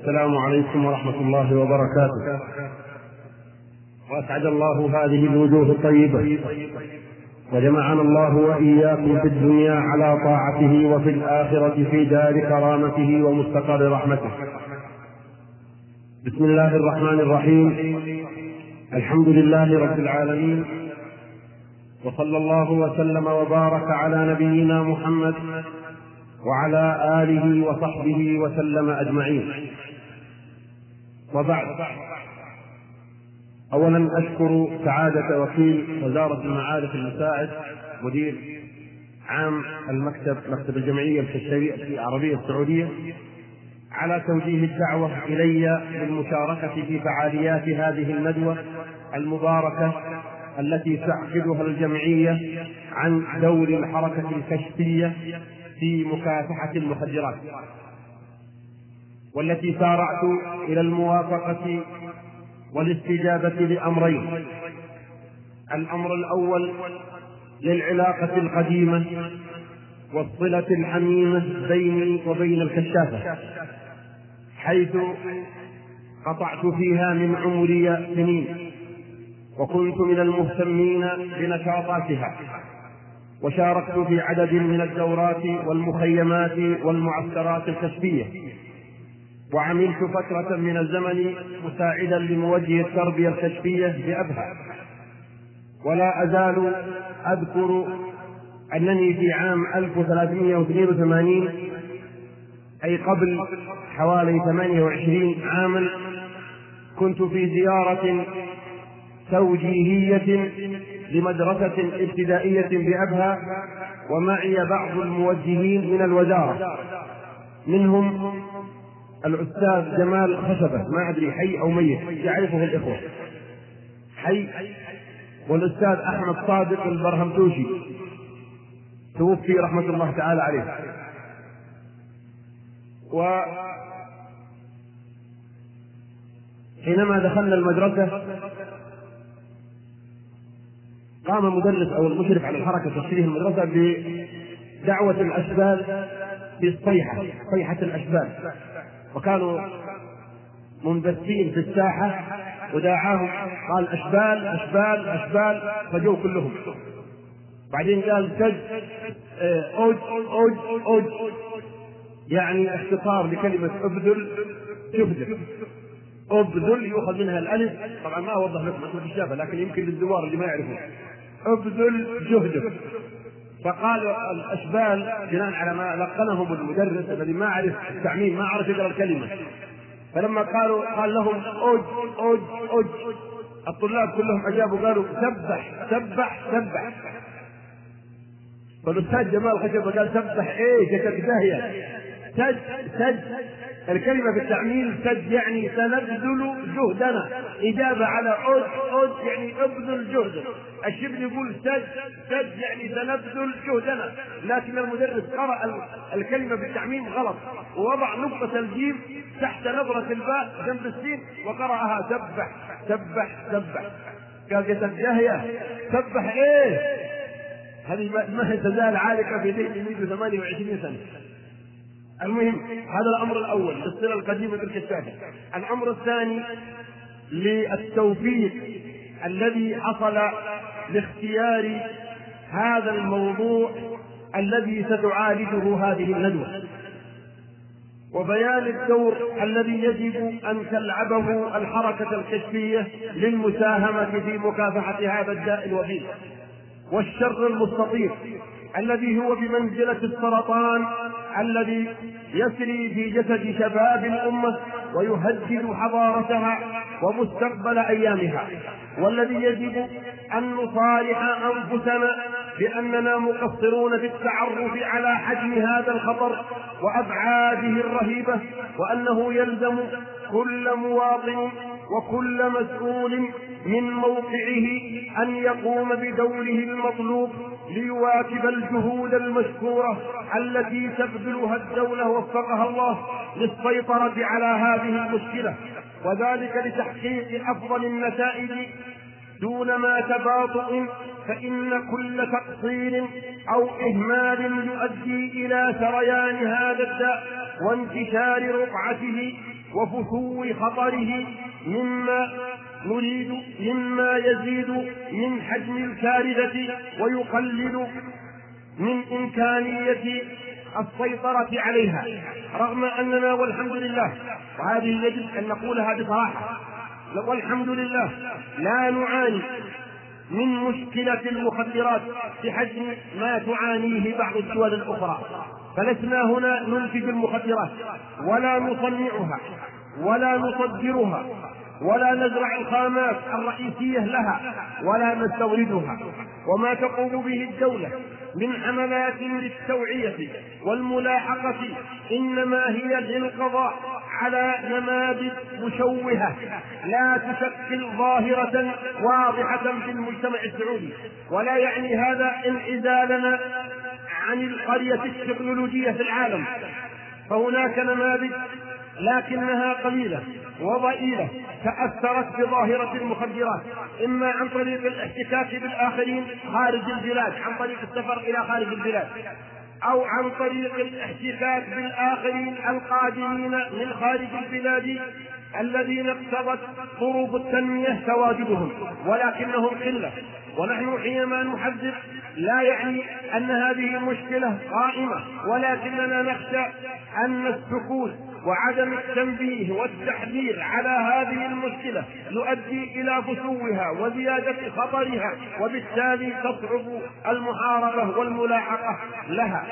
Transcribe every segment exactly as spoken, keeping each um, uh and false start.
السلام عليكم ورحمة الله وبركاته. وأسعد الله هذه الوجوه الطيبة، وجمعنا الله وإياكم في الدنيا على طاعته وفي الآخرة في دار كرامته ومستقر رحمته. بسم الله الرحمن الرحيم. الحمد لله رب العالمين، وصلى الله وسلم وبارك على نبينا محمد وعلى آله وصحبه وسلم أجمعين. وبعد، أولا أشكر سعادة وكيل وزارة المعارف المساعد مدير عام المكتب مكتب الجمعية العربية السعودية على توجيه الدعوة إلي للمشاركة في فعاليات هذه الندوة المباركة التي تعقدها الجمعية عن دور الحركة الكشفية في مكافحة المخدرات، والتي سارعت إلى الموافقة والاستجابة لأمرين. الأمر الأول للعلاقة القديمة والصلة الحميمة بيني وبين الكشافة، حيث قطعت فيها من عمري سنين، وكنت من المهتمين بنشاطاتها، وشاركت في عدد من الدورات والمخيمات والمعسكرات الكشفية، وعملت فترة من الزمن مساعدا لموجه التربية الكشفية بأبها. ولا أزال أذكر أنني في عام ألف وثلاثمائة واثنين وثمانين، أي قبل حوالي ثمانية وعشرين عاما، كنت في زيارة توجيهية لمدرسة ابتدائية بأبها، ومعي بعض الموجهين من الوزارة، منهم الأستاذ جمال خشبة، ما أدري حي أو ميت، يعرفه الإخوة، حي، والأستاذ أحمد صادق البرهمتوشي، توفي رحمة الله تعالى عليه. وحينما دخلنا المدرسة قام مدرس أو المشرف على الحركة التشريح المدرسة بدعوة الأشبال في الصيحة، صيحة الأشبال، وكانوا منبثين في الساحة، ودعاهم قال أشبال أشبال أشبال، فجوا كلهم. بعدين قال سج أوج أوج أوج، يعني اختصار لكلمة أبذل جهدك. أبذل يؤخذ منها الألف، طبعا ما أوضح لكم اسم الشافة، لكن يمكن للزوار اللي ما يعرفون، أبذل جهدك. فقال الأشبال بناء على ما لقنهم المدرس الذي ما عرف التعميم، ما عرف يقرأ الكلمة، فلما قالوا قال لهم أوج أوج أوج، الطلاب كلهم أجابوا قالوا سبح سبح سبح. فالأستاذ جمال خشبة قال سبح إيه جتك داهية، سج سج، الكلمة بالتعميل سج يعني سنبذل جهدنا، إجابة على أوج أوج يعني ابذل جهدك. الشبل يقول سج سج يعني سنبذل جهدنا، لكن المدرس قرأ الكلمة بالتعميم غلط، ووضع نقطة الجيم تحت نظرة الباء جنب السين وقرأها سبح سبح سبح. قال جتك داهية، سبح إيه، هذه ما تزال عالقة في ذهني منذ ثمانية وعشرين سنة. المهم، هذا الأمر الأول للصلة القديمة بالكشافة. الأمر الثاني للتوفيق الذي حصل لاختيار هذا الموضوع الذي ستعالجه هذه الندوة، وبيان الدور الذي يجب أن تلعبه الحركة الكشفية للمساهمة في مكافحة هذا الداء الوبيل والشر المستطير الذي هو بمنزلة السرطان الذي يسري في جسد شباب الأمة ويهدد حضارتها ومستقبل أيامها، والذي يجب أن نصالح أنفسنا بأننا مقصرون في التعرف على حجم هذا الخطر وأبعاده الرهيبة، وأنه يلزم كل مواطن وكل مسؤول من موقعه أن يقوم بدوره المطلوب ليواكب الجهود المشكورة التي تبذلها الدولة وفقها الله للسيطرة على هذه المشكلة، وذلك لتحقيق أفضل النتائج دون ما تباطؤ، فإن كل تقصير أو إهمال يؤدي إلى سريان هذا الداء وانتشار رقعته وفثو خطره مما نريد مما يزيد من حجم الكارثة ويقلل من إمكانية السيطرة عليها، رغم أننا والحمد لله، وهذه يجب أن نقولها بصراحة، والحمد لله لا نعاني من مشكلة المخدرات بحجم ما تعانيه بعض الدول الأخرى، فلسنا هنا ننتج المخدرات ولا نصنعها ولا نصدرها ولا نزرع الخامات الرئيسية لها ولا نستوردها. وما تقوم به الدولة من حملات للتوعية والملاحقة إنما هي للقضاء على نماذج مشوهة لا تشكل ظاهرة واضحة في المجتمع السعودي، ولا يعني هذا انعزالنا عن القرية التكنولوجية في العالم، فهناك نماذج لكنها قليلة وضئيلة تأثرت بظاهرة المخدرات، إما عن طريق الاحتكاك بالآخرين خارج البلاد عن طريق السفر إلى خارج البلاد، أو عن طريق الاحتكاك بالآخرين القادمين من خارج البلاد الذين اقتضت ظروف التنمية تواجدهم ولكنهم قلة. ونحن حينما نحذر لا يعني أن هذه مشكلة قائمة، ولكننا نخشى أن السكوت وعدم التنبيه والتحذير على هذه المشكلة يؤدي إلى فشوها وزيادة خطرها، وبالتالي تصعب المحاربة والملاحقة لها.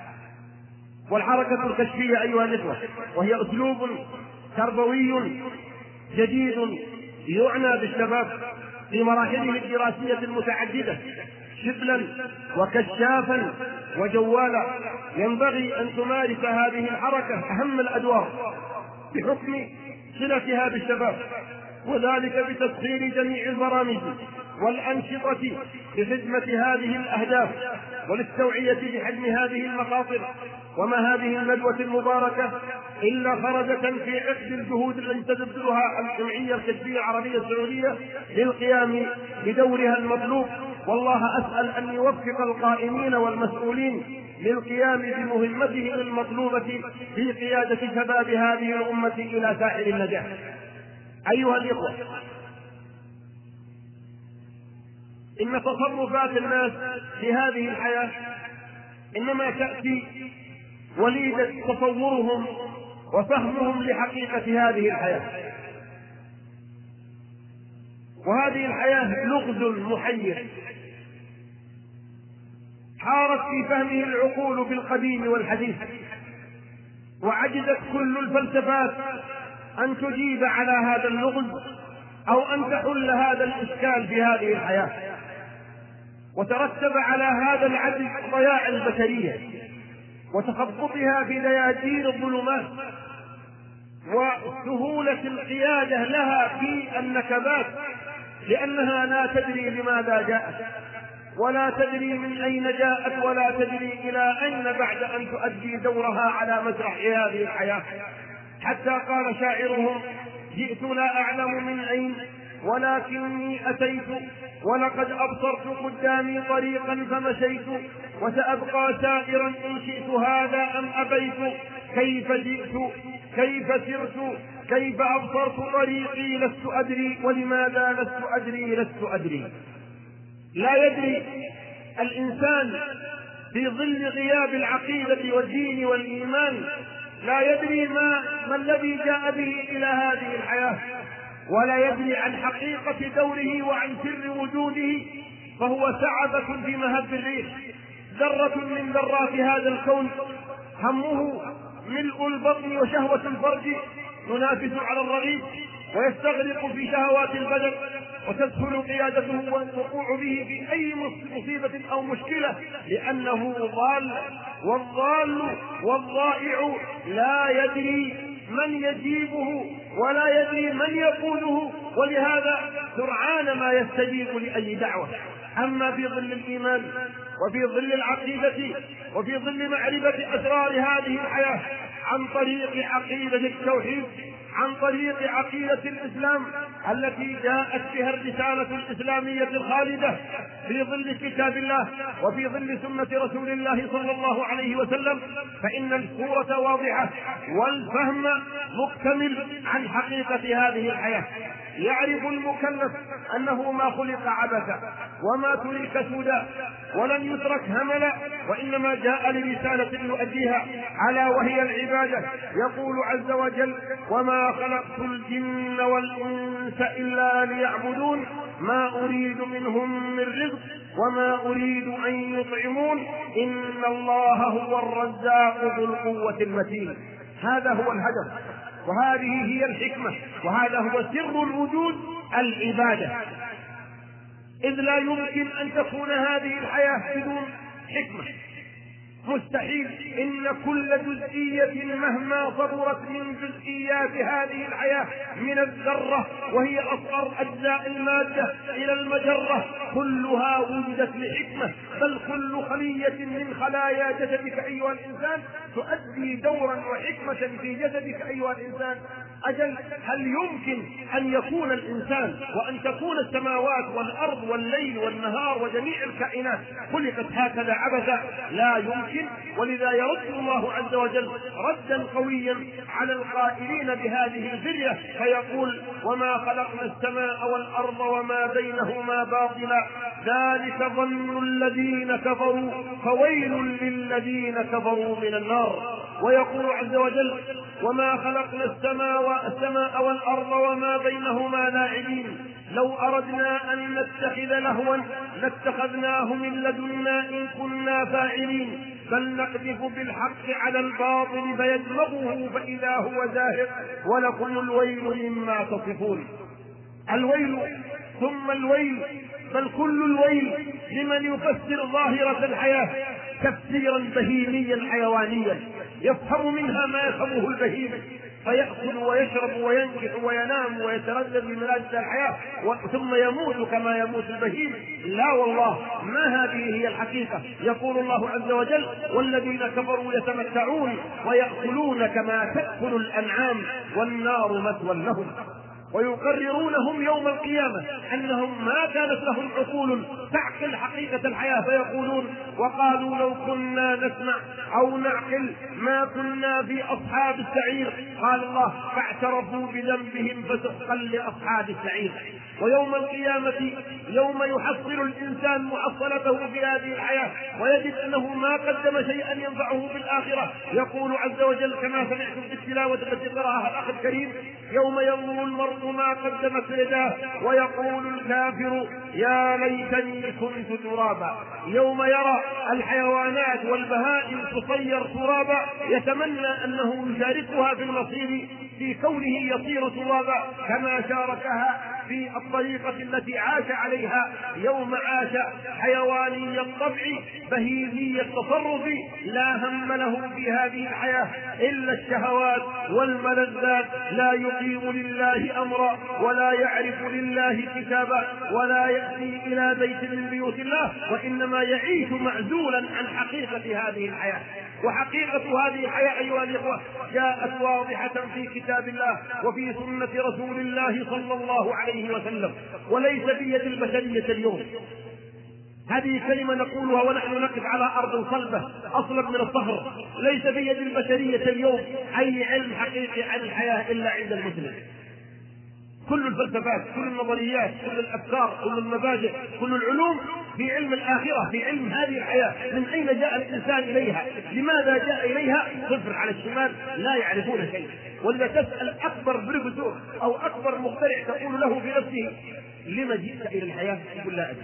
والحركة الكشفية أيها الإخوة وهي أسلوب تربوي جديد يعنى بالشباب في مراحله الدراسية المتعددة شبلا وكشافا وجوالا، ينبغي أن تمارس هذه الحركة أهم الأدوار بحكم صلتها بالشباب، وذلك بتسخير جميع البرامج والأنشطة لخدمة هذه الأهداف وللتوعية بحجم هذه المخاطر. وما هذه الندوة المباركة إلا خرجة في عقد الجهود التي تبذلها الجمعية الكشفية العربية السعودية للقيام بدورها المطلوب، والله أسأل أن يوفق القائمين والمسؤولين للقيام بمهمتهم المطلوبة في قيادة شباب هذه الأمة إلى ساحل النجاح. أيها الإخوة، إن تصرفات الناس في هذه الحياة إنما تأتي وليدة تصورهم وفهمهم لحقيقة هذه الحياة، وهذه الحياة لغز محير حارت في فهمه العقول بالقديم والحديث، وعجزت كل الفلسفات أن تجيب على هذا اللغز أو أن تحل هذا الإشكال في هذه الحياة. وترتب على هذا العجز ضياع البشرية وتخبطها في دياجير الظلمات وسهولة القيادة لها في النكبات، لأنها لا تدري لماذا جاءت ولا تدري من أين جاءت ولا تدري إلى أين بعد أن تؤدي دورها على مسرح هذه الحياة. حتى قال شاعرهم: جئت لا أعلم من أين ولكني أتيت ولقد أبصرت قدامي طريقا فمشيت وسأبقى سائرا إن شئت هذا أم أبيت. كيف جئت كيف سرت كيف أبصرت طريقي لست أدري ولماذا لست أدري لست أدري. لا يدري الإنسان في ظل غياب العقيدة والدين والإيمان، لا يدري ما, ما الذي جاء به إلى هذه الحياة، ولا يدري عن حقيقة دوره وعن سر وجوده، فهو ثعبة في مهب الريح، ذرة من ذرات هذا الكون، همه ملء البطن وشهوة الفرج، ينافس على الرغيف ويستغرق في شهوات البدن، وتسهل قيادته والوقوع به في أي مصيبة أو مشكلة، لأنه ضال، والضال والضائع لا يدري من يجيبه ولا يدري من يقوله، ولهذا سرعان ما يستجيب لأي دعوة. أما في ظل الإيمان وفي ظل العقيدة وفي ظل معرفة أسرار هذه الحياة عن طريق عقيدة التوحيد، عن طريق عقيدة الإسلام التي جاءت بها الرسالة الإسلامية الخالدة في ظل كتاب الله وفي ظل سنة رسول الله صلى الله عليه وسلم، فإن الصورة واضحة والفهم مكتمل عن حقيقة هذه الحياة. يعرف المكلف أنه ما خلق عبثا وما ترك سدى ولم يترك هملا، وإنما جاء لرسالة يؤديها ألا وهي العبادة. يقول عز وجل: وما خلقت الجن والإنس إلا ليعبدون ما أريد منهم من رزق وما أريد أن يطعمون إن الله هو الرزاق ذو القوة المتين. هذا هو الهدف وهذه هي الحكمة وهذا هو سر الوجود، العبادة، إذ لا يمكن أن تكون هذه الحياة بدون حكمة، مستحيل. إن كل جزئية مهما صدرت من جزئيات هذه الحياة من الذرة وهي أصغر أجزاء المادة إلى المجرة كلها وجدت لحكمة، بل كل خلية من خلايا جسدك أيها الإنسان تؤدي دورا وحكمة في جسدك أيها الإنسان. أجل هل يمكن أن يكون الإنسان وأن تكون السماوات والأرض والليل والنهار وجميع الكائنات خلقت هكذا عبثا؟ لا يمكن. ولذا يرد الله عز وجل ردا قويا على القائلين بهذه الفرية فيقول: وما خلقنا السماء والأرض وما بينهما باطلا ذلك ظن الذين كفروا فويل للذين كفروا من النار. ويقول عز وجل: وما خلقنا السماء والأرض وما بينهما لاعبين لو أردنا أن نتخذ لهوا لاتخذناه من لدنا إن كنا فاعلين بل نقذف بالحق على الباطل فيدمغه فإذا هو زاهق ولكم الويل مما تصفون. الويل ثم الويل، بل كل الويل لمن يفسر ظاهرة الحياة تفسيرا بهيميا حيوانيا يفهم منها ما يفهمه البهيم، فيأكل ويشرب وينكح وينام ويتردد من أجل الحياة ثم يموت كما يموت البهيم. لا والله، ما هذه هي الحقيقة. يقول الله عز وجل: والذين كفروا يتمتعون ويأكلون كما تأكل الأنعام والنار مثوى لهم. ويقررونهم يوم القيامة أنهم ما كانت لهم عقول تعقل حقيقة الحياة فيقولون: وقالوا لو كنا نسمع أو نعقل ما كنا في أصحاب السعير. قال الله: فاعترفوا بذنبهم فسحقا لأصحاب السعير. ويوم القيامة يوم يحصل الإنسان محصلته في هذه الحياة ويجد أنه ما قدم شيئا ينفعه في الآخرة، يقول عز وجل كما سمعتم في التلاوة التي قرأها الأخ الكريم: يوم ينظر المرء ما قدمت يداه ويقول الكافر يا ليتني كنت ترابا. يوم يرى الحيوانات والبهائم تصير ترابا يتمنى أنه يشاركها في المصير في كونه يصير ترابا كما شاركها في الطريقة التي عاش عليها يوم عاش حيواني الطبع بهيمي التصرف لا هم له في هذه الحياة إلا الشهوات والملذات، لا يقيم لله أمرا ولا يعرف لله كتابا ولا يأتي إلى بيت من بيوت الله، وإنما يعيش معزولا عن حقيقة هذه الحياة. وحقيقة هذه الحياة أيها الإخوة جاءت واضحة في كتاب الله وفي سنة رسول الله صلى الله عليه وسلم، وليس بيد البشرية اليوم. هذه كلمة نقولها ونحن نقف على أرض صلبة أصلب من الصخر. ليس بيد البشرية اليوم أي علم حقيقي عن الحياة إلا عند المسلم. كل الفلسفات، كل النظريات، كل الأفكار، كل المبادئ، كل العلوم في علم الآخرة، في علم هذه الحياة. من أين جاء الإنسان إليها؟ لماذا جاء إليها؟ صفر على الشمال، لا يعرفون شيء. ولذا تسأل أكبر بروفيسور أو أكبر مخترع تقول له في نفسه: لما جئت إلى الحياة؟ يقول: لا أدري.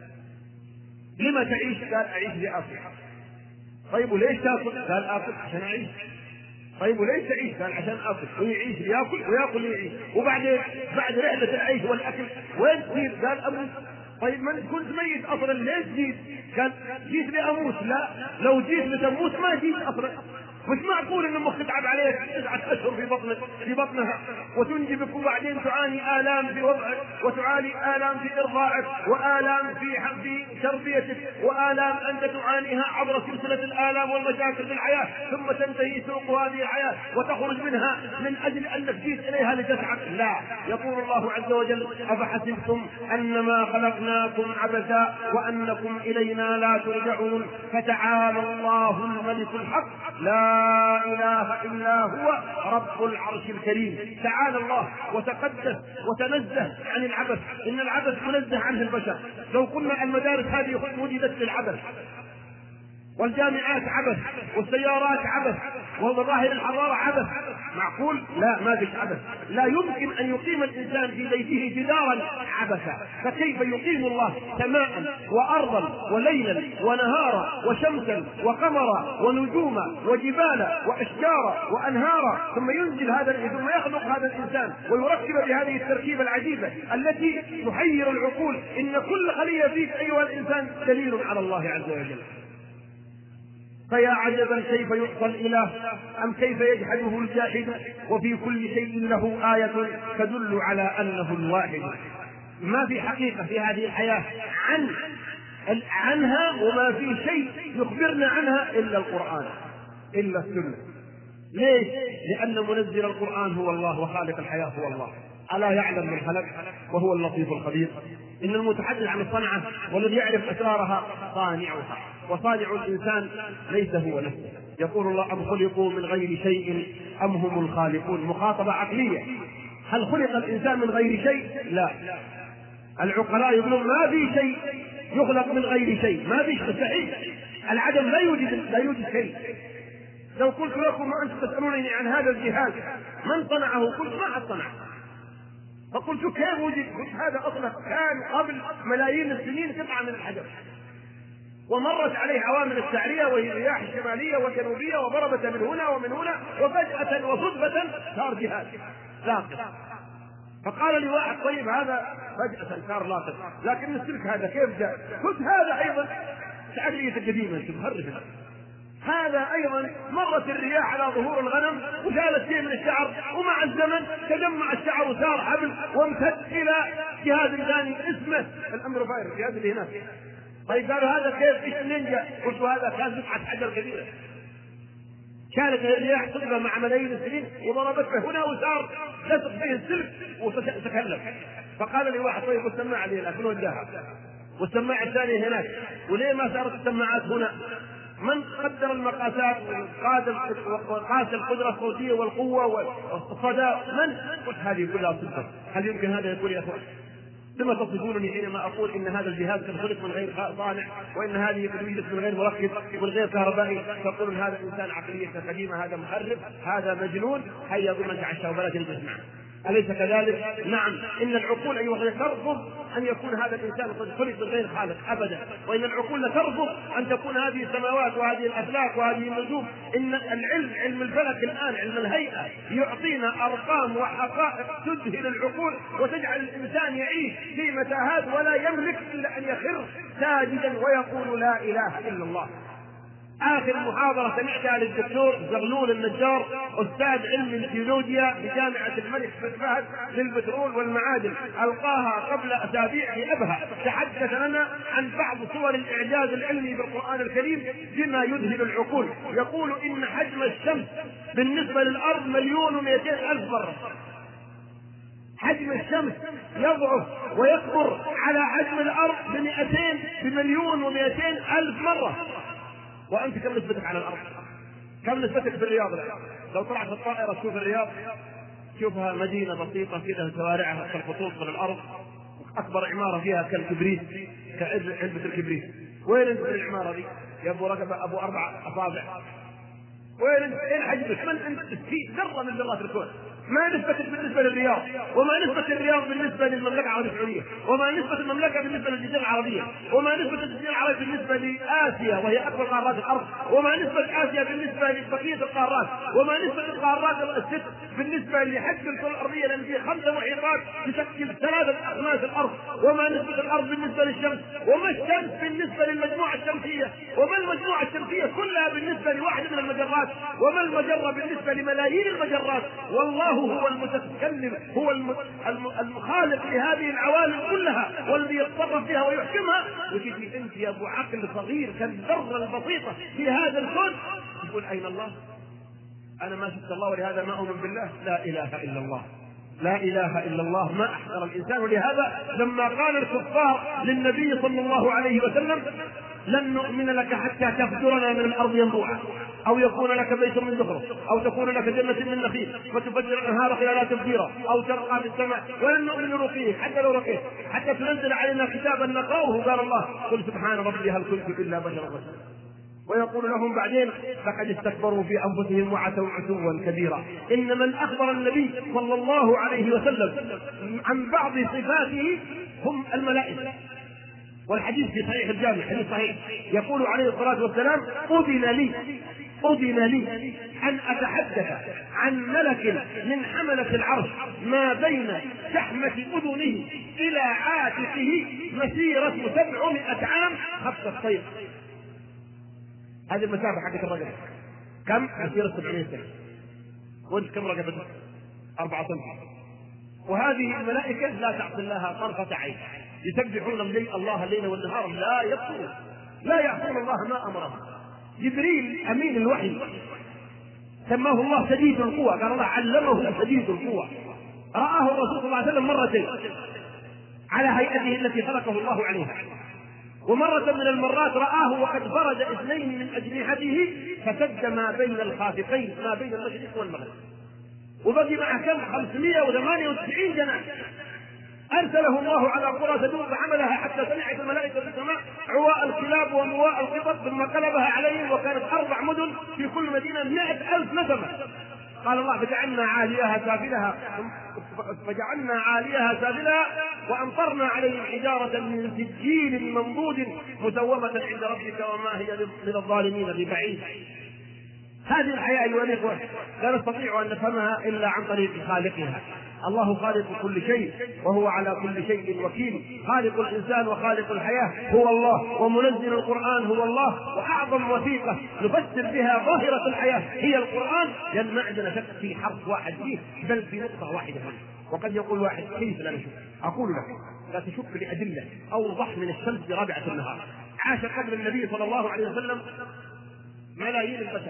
لما تعيش؟ قال: أعيش لآكل. طيب وليش تأكل؟ قال: آكل عشان أعيش. طيب وليش تعيش؟ قال: عشان آكل. ويعيش ليأكل ويأكل ليعيش. وبعد بعد رحلة العيش والأكل وين تصير؟ قال: أموت. طيب من كنت ميت أصلا ليش جيت؟ قال: جيت لأموت. لا، لو جيت لتموت ما جيت أصلا. مش معقول ان امك تتعب عليك تسعة اشهر في بطنك في بطنها وتنجبك وبعدين تعاني الام في وضعك وتعاني الام في ارضاعك والام في في تربيتك والام انت تعانيها عبر سلسله الالام والمشاكل في الحياه، ثم تنتهي سوق هذه الحياه وتخرج منها من اجل انك جئت اليها لتسعد. لا، يقول الله عز وجل: افحسبتم انما خلقناكم عبثا وانكم الينا لا ترجعون فتعالى الله الملك الحق لا اله الا هو رب العرش الكريم. تعالى الله وتقدس وتنزه عن العبث، ان العبث منزه عنه البشر. لو قلنا المدارس هذه وجدت للعبث، والجامعات عبث، والسيارات عبث، ومظاهر الحضارة عبث، معقول؟ لا، ما فيش عبث. لا يمكن ان يقيم الانسان في بيته جدارا عبثا، فكيف يقيم الله سماء وارضا وليلا ونهارا وشمسا وقمرا ونجوما وجبالا واشجارا وانهارا، ثم ينزل هذا ثم يخلق هذا الانسان ويركب بهذه التركيبه العجيبه التي تحير العقول. ان كل خليه فيك ايها الانسان دليل على الله عز وجل. فيا عجبا كيف يعصى الاله ام كيف يجحده الجاحد، وفي كل شيء له آية تدل على انه الواحد. ما في حقيقة في هذه الحياة عن عنها وما في شيء يخبرنا عنها الا القرآن الا السنة. ليش؟ لان منزل القرآن هو الله وخالق الحياة هو الله. ألا يعلم من خلق وهو اللطيف الخبير. إن المتحدث عن الصنعة والذي يعرف أسرارها صانعها، وصانع الإنسان ليس هو نفسه. يقول الله: أم خلقوا من غير شيء أم هم الخالقون. مخاطبة عقلية. هل خلق الإنسان من غير شيء؟ لا. العقلاء يقولون ما في شيء يخلق من غير شيء، ما في مستحيل. العدم لا يوجد لا يوجد شيء. لو قلت لكم ما أنتم تسألونني عن هذا الجهاز من صنعه، قلت ما حد صنعه. فقلت كيف وجد؟ قلت هذا اصلا كان قبل ملايين السنين قطعه من الحجر، ومرت عليه عوامل السعريه وهي الرياح الشماليه والجنوبيه وضربت من هنا ومن هنا، وفجاه وصدفه صار جهاز لاقط. فقال لي واحد: طيب هذا فجاه صار لاقط، لكن السلك هذا كيف جاء؟ قلت هذا ايضا تعريه القديمه تمهرج. هذا ايضا مرت الرياح على ظهور الغنم وشالت شيء من الشعر، ومع الزمن تجمع الشعر وصار حبل وامتد الى جهاز ثاني اسمه الامبروفاير، الجهاز اللي هناك. طيب قالوا هذا كيف؟ ايش منين جاء؟ قلت هذا كان قطعه حجر كبيره كانت الرياح صدفه مع ملايين السنين وضربته هنا وصار لصق فيه السلك وتكلم. فقال لي واحد: طيب والسماعه لي لكن وجهها، والسماعه الثانيه هناك، وليه ما صارت السماعات هنا؟ من قدر المقاسات وقاس القدرة الصوتية والقوة والصدى؟ من؟ قلت هذه كلها صدفة. هل يمكن هذا يقول يا أخوان؟ ثم تصفونني حينما أقول إن هذا الجهاز قد خلق من غير صانع، وإن هذه قد وجدت من غير مركب ومن غير كهربائي، تقولون هذا الإنسان عقليته قديمة، هذا مخرب، هذا مجنون، هيا قم أنت عشاء وبلا تجلس معه. أليس كذلك؟ نعم، إن العقول أيها الأخوة ترفض أن يكون هذا الإنسان قد خلق من غير خالق أبدا، وإن العقول ترفض أن تكون هذه السماوات وهذه الأفلاك وهذه النجوم. إن العلم، علم الفلك الآن، علم الهيئة، يعطينا أرقام وحقائق تذهل العقول وتجعل الإنسان يعيش في متاهات ولا يملك إلا أن يخر ساجدا ويقول لا إله إلا الله. آخر محاضرة سمعتها للدكتور زغلول النجار أستاذ علم الجيولوجيا بجامعة الملك فهد للبترول والمعادن، ألقاها قبل أسابيع في أبها، تحدث لنا عن بعض صور الإعجاز العلمي بالقرآن الكريم بما يذهل العقول. يقول إن حجم الشمس بالنسبة للأرض مليون ومئتين ألف مرة. حجم الشمس يضعف ويكبر على حجم الأرض بمئتين بمليون ومئتين ألف مرة. وأنت كم نسبتك على الأرض؟ كم نسبتك في الرياض الآن؟ لو طلعت الطائرة تشوف الرياض، شوفها مدينة بسيطة كذا، شوارعها كالخطوط من الأرض، أكبر عمارة فيها كالكبريت، كعلبة الكبريت. وين أنت في العمارة دي؟ يا أبو رقبة أبو أربع أصابع. وين أنت؟ إيه حجمك؟ من أنت؟ في ذرة من ذرات الكون. ما نسبة بالنسبة للرياض، وما نسبة الرياض بالنسبة للمملكة العربية السعودية، وما نسبة المملكة بالنسبة للجزيرة العربية، وما نسبة الجزيرة العربية بالنسبة لآسيا وهي أكبر قارات الأرض، وما نسبة آسيا بالنسبة لبقية القارات، وما نسبة القارات الست بالنسبة لحجم الكرة الأرضية لأن فيه خمسة محيطات تشكل ثلاثة أخماس الأرض، وما نسبة الأرض بالنسبة للشمس، وما الشمس بالنسبة للمجموعة الشمسية، وما المجموعة الشمسية كلها بالنسبة لواحد من المجرات، وما المجرة بالنسبة لملايين المجرات. والله هو المتكلم، هو المخالق لهذه العوالم كلها والذي يتصرف فيها ويحكمها. وتجي انت يا ابو عقل صغير كالذره البسيطه في هذا الكون تقول اين الله؟ انا ما شفت الله ولهذا ما اؤمن بالله. لا اله الا الله، لا اله الا الله. ما احذر الانسان. ولهذا لما قال الكفار للنبي صلى الله عليه وسلم لن نؤمن لك حتى تفجرنا من الارض ينبوعا او يكون لك بيت من زخرف او تكون لك جنه من نخيل فتفجر الانهار خلالها تفجيرا او ترقى في السماء ولن نؤمن رقيك حتى لو رقيت حتى تنزل علينا كتابا نقراه. قال الله قل سبحان ربي هل كنت الا بشرا رسولا. ويقول لهم بعدين لقد استكبروا في انفسهم وعتوا عتوا كبيرا. ان من اخبر النبي صلى الله عليه وسلم عن بعض صفاته هم الملائكه. والحديث في صحيح الجامع حديث صحيح يقول عليه الصلاه والسلام اذن لي اذن لي ان اتحدث عن ملك من حمله العرش ما بين شحمه اذنه الى عاتقه مسيره سبعمائة عام خط الطير. هذه المسافه حقت الرجل كم؟ مسيره سبعمائة سنه. وانت كم رقبته؟ أربعة سنة. وهذه الملائكه لا تعصي الله طرفه عين يسبحون الله الليل والنهار لا يبصرون لا يعصون الله ما امرهم. جبريل امين الوحي سماه الله شديد القوى، قال الله علمه شديد القوى. رآه الرسول صلى الله عليه وسلم مرتين على هيئته التي خلقه الله عليها، ومرة من المرات رآه وقد فرد اثنين من أجنحته فسد ما بين الخافقين ما بين المشرق والمغرب، وبقي معه كم؟ خمسمائة وثمانية وتسعين جناح. أرسله الله على قرى تدور فعملها حتى سمعت الملائكة في السماء عواء الكلاب ومواء القطط ثم قلبها عليهم وكانت أربع مدن في كل مدينة مائة ألف نسمة. قال الله فجعلنا عاليها سافلها فجعلنا عاليها سافلها وأمطرنا عليهم حجارة من سجيل منضود مسومة عند ربك وما هي من الظالمين ببعيد. هذه الحياة أيها الإخوة لا نستطيع أن نفهمها إلا عن طريق خالقها. الله خالق كل شيء وهو على كل شيء وكيل. خالق الإنسان وخالق الحياة هو الله، ومنزل القرآن هو الله. وأعظم وثيقة نفسر بها ظاهرة الحياة هي القرآن، لأن ما عندنا شك في حرف واحد فيه بل في نقطة واحدة فيه. وقد يقول واحد كيف لا نشك؟ أقول لك لا تشك لأدلة أوضح من الشمس برابعة النهار. عاش قبل النبي صلى الله عليه وسلم ملايين البشر،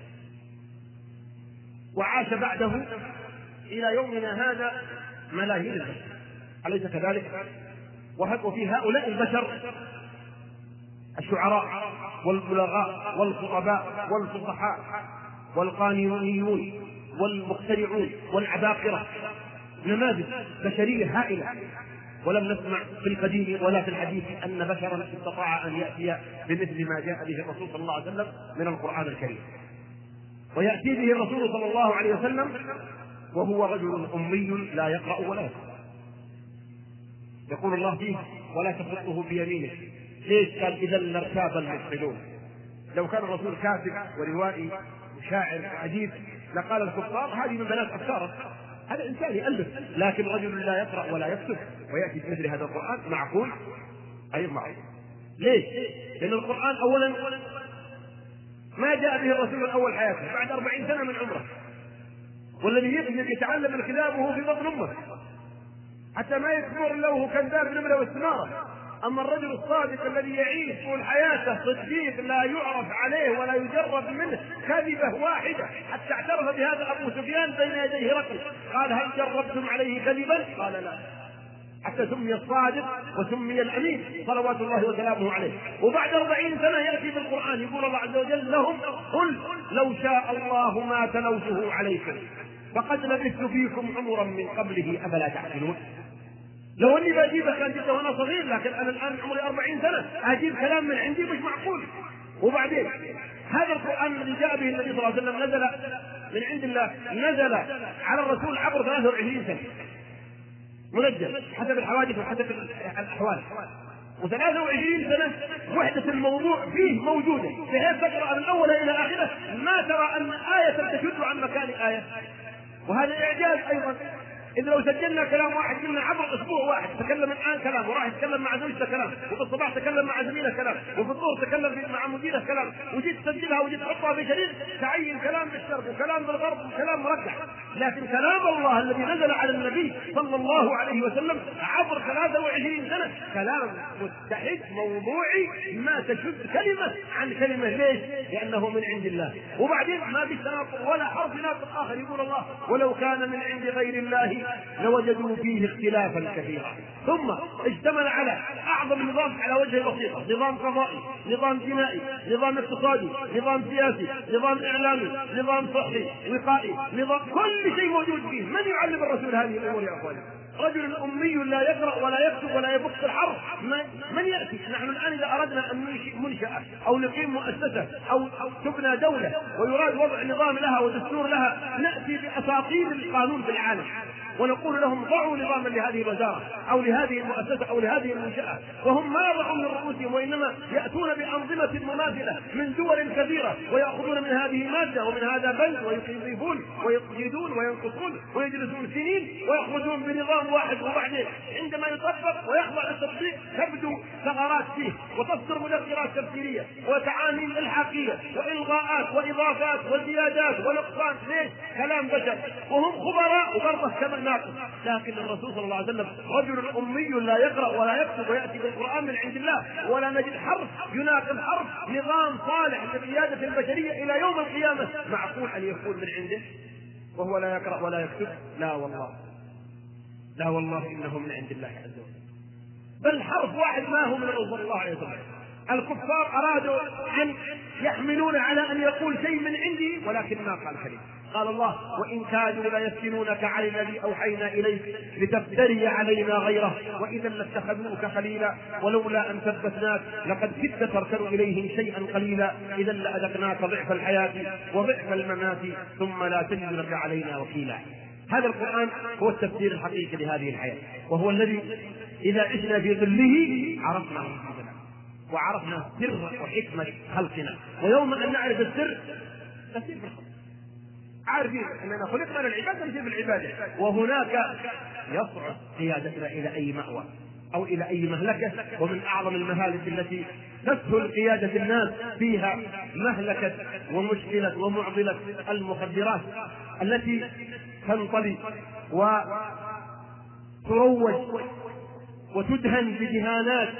وعاش بعده إلى يومنا هذا ملايين البشر، أليس كذلك؟ وفي هؤلاء البشر الشعراء والبلغاء والخطباء والفصحاء والقانونيون والمخترعون والعباقرة، نماذج بشرية هائلة. ولم نسمع في القديم ولا في الحديث أن بشرا استطاع أن يأتي بمثل ما جاء به الرسول صلى الله عليه وسلم من القرآن الكريم. ويأتي به الرسول صلى الله عليه وسلم وهو رجل أمي لا يقرأ ولا يكتب. يقول الله فيه ولا تخطه بيمينه. ليش؟ قال إذا لارتاب المبطلون. لو كان الرسول كاتب وروائي وشاعر وأديب لقال الكفار هذه من بنات أفكاره، هذا إنسان يألف. لكن رجل لا يقرأ ولا يكتب ويأتي بمثل هذا القرآن معقول؟ غير معقول. ليش؟ لأن القرآن أولا ما جاء به الرسول من أول حياته، بعد أربعين سنة من عمره، والذي يتعلم الكتاب وهو في بطن أمه حتى ما يكبر له وهو كذاب النملة والسمارة. أما الرجل الصادق الذي يعيش طول حياته صديق لا يعرف عليه ولا يجرب منه كذبة واحدة، حتى اعترف بهذا أبو سفيان بين يديه هرقل قال هل جربتم عليه كذبا؟ قال لا، حتى سمي الصادق وسمي الأمين صلوات الله وسلامه عليه. وبعد أربعين سنة يأتي بالقرآن يقول الله عز وجل لهم قل لو شاء الله ما تلوته عليكم فقد لبثت فيكم عمرا من قبله أفلا تعقلون. لو اني بجيبك كان جبته وانا صغير، لكن انا الان عمري أربعين سنة اجيب كلام من عندي مش معقول. وبعدين هذا القرآن الذي جاء به النبي صلى الله عليه وسلم نزل من عند الله نزل على الرسول عبر ثلاثة وعشرين سنة منجم حسب الحوادث وحسب الأحوال، وثلاثة وعشرين سنة وحدة الموضوع فيه موجودة بحيث تقرأ من أولها إلى آخره ما ترى أن آية تشد عن مكان آية. وهذا إعجاز أيضا. إذا لو سجلنا كلام واحد منا عبر أسبوع واحد، تكلم الآن كلام وراح يتكلم مع زوجته كلام، وفي الصباح تكلم مع زميله كلام، وفي الظهر تكلم مع مديره كلام، وجيت تسجلها وجيت تحطها في شريط تعين كلام بالشرق وكلام بالغرب وكلام مرجح. لكن كلام الله الذي نزل على النبي صلى الله عليه وسلم عبر ثلاثة وعشرين سنة كلام متحد موضوعي ما تشد كلمة عن كلمة. ليش؟ لأنه من عند الله. وبعدين ما في تناقض ولا حرف ناقض آخر. يقول الله ولو كان من عند غير الله لوجدوا فيه اختلافا كثيرا. ثم اشتمل على اعظم نظام على وجه البسيطه، نظام قضائي، نظام جنائي، نظام اقتصادي، نظام سياسي، نظام اعلامي، نظام صحي، وقائي، نظام كل شيء موجود فيه. من يعلم الرسول هذه الامور يا اخواني؟ رجل امي لا يقرا ولا يكتب ولا يبص الحرف، من ياتي؟ نحن الان اذا اردنا ان ننشئ منشاه او نقيم مؤسسه او تبنى دوله ويراد وضع نظام لها ودستور لها، ناتي باساطير القانون في العالم ونقول لهم ضعوا نظاما لهذه الوزاره او لهذه المؤسسه او لهذه المنشاه، وهم ما يضعون من رؤوسهم وانما ياتون بانظمه مماثله من دول كثيره وياخذون من هذه ماده ومن هذا بند ويضيفون ويزيدون وينقصون ويجلسون سنين ويخرجون بنظام واحد، وبعدين عندما يطبق ويخضع للتطبيق تبدو ثغرات فيه وتصدر مذكرات تفسيريه وتعاميم الحاقيه والغاءات واضافات وزيادات ونقصان. ليش؟ كلام بشر وهم خبراء وبرضه كمان ناقص. لكن الرسول صلى الله عليه وسلم رجل امي لا يقرا ولا يكتب وياتي بالقران من عند الله ولا نجد حرف يناقض حرف، نظام صالح لقياده البشريه الى يوم القيامه. معقول ان يكون من عنده وهو لا يقرا ولا يكتب؟ لا والله، لا والله انه من عند الله عز وجل. بل حرف واحد ما هو من الرسول صلى الله عليه وسلم. الكفار ارادوا ان يحملون على ان يقول شيء من عنده ولكن ما قال كلمه. قال الله وإن كانوا ليفتنونك عن الذي أوحينا إليك لتفتري علينا غيره وإذا لاتخذوك خليلا ولولا أن ثبتناك لقد كدت تركن إليهم شيئا قليلا إذا لأذقناك ضعف الحياة وضعف الممات ثم لا تجد لك علينا وكيلا. هذا القرآن هو التفسير الحقيقي لهذه الحياة، وهو الذي إذا عشنا في ظله عرفنا وعرفنا سر وحكمة خلقنا، ويوم أن نعرف السر نسير في الخلق. عارفين أننا خلقنا للعبادة نسير في العبادة، وهناك يصعد قيادتنا إلى أي مأوى أو إلى أي مهلكة. ومن أعظم المهالك التي تسهل قيادة الناس فيها مهلكة ومشكلة ومعضلة المخدرات التي تنطلي وتروج وتدهن بدهانات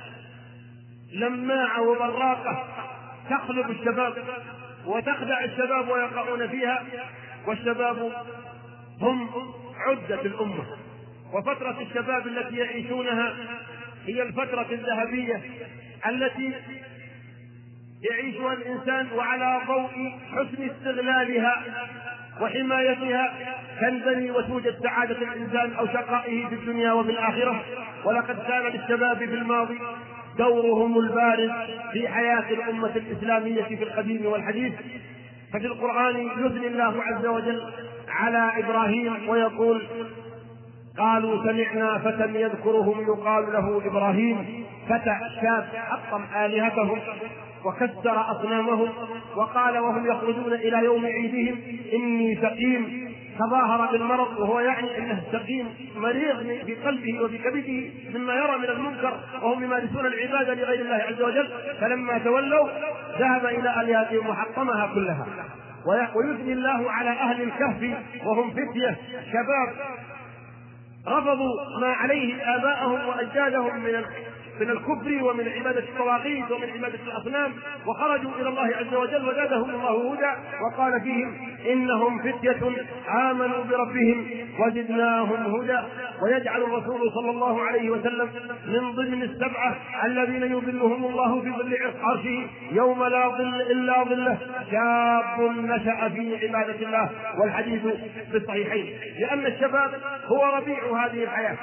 لماعة وبراقة تخلق الشباب وتخدع الشباب ويقعون فيها. والشباب هم عدة الأمة، وفترة الشباب التي يعيشونها هي الفترة الذهبية التي يعيشها الإنسان، وعلى ضوء حسن استغلالها وحمايتها تنبني وتوجد سعادة الإنسان أو شقائه في الدنيا وفي الآخرة. ولقد كان للشباب في الماضي دورهم البارز في حياة الأمة الإسلامية في القديم والحديث. ففي القرآن يثني الله عز وجل على إبراهيم ويقول قالوا سمعنا فتى يذكرهم يقال له إبراهيم. فتى شاب حطم آلهتهم وكسر أصنامهم وقال وهم يخرجون إلى يوم عيدهم إني سقيم، تظاهر بالمرض وهو يعني انه سقيم مريض في قلبه وفي كبده مما يرى من المنكر وهم يمارسون العباده لغير الله عز وجل. فلما تولوا ذهب الى الهتهم وحطمها كلها. ويثني الله على اهل الكهف وهم فتيه شباب رفضوا ما عليه اباءهم واجدادهم من من الكفر ومن عبادة الطواغيت ومن عبادة الأصنام، وخرجوا إلى الله عز وجل وزادهم الله هدى وقال فيهم إنهم فتية آمنوا بربهم وزدناهم هدى. ويجعل الرسول صلى الله عليه وسلم من ضمن السبعة الذين يظلهم الله في ظل عرشه يوم لا ظل إلا ظله شاب نشأ في عبادة الله، والحديث في الصحيحين. لأن الشباب هو ربيع هذه الحياة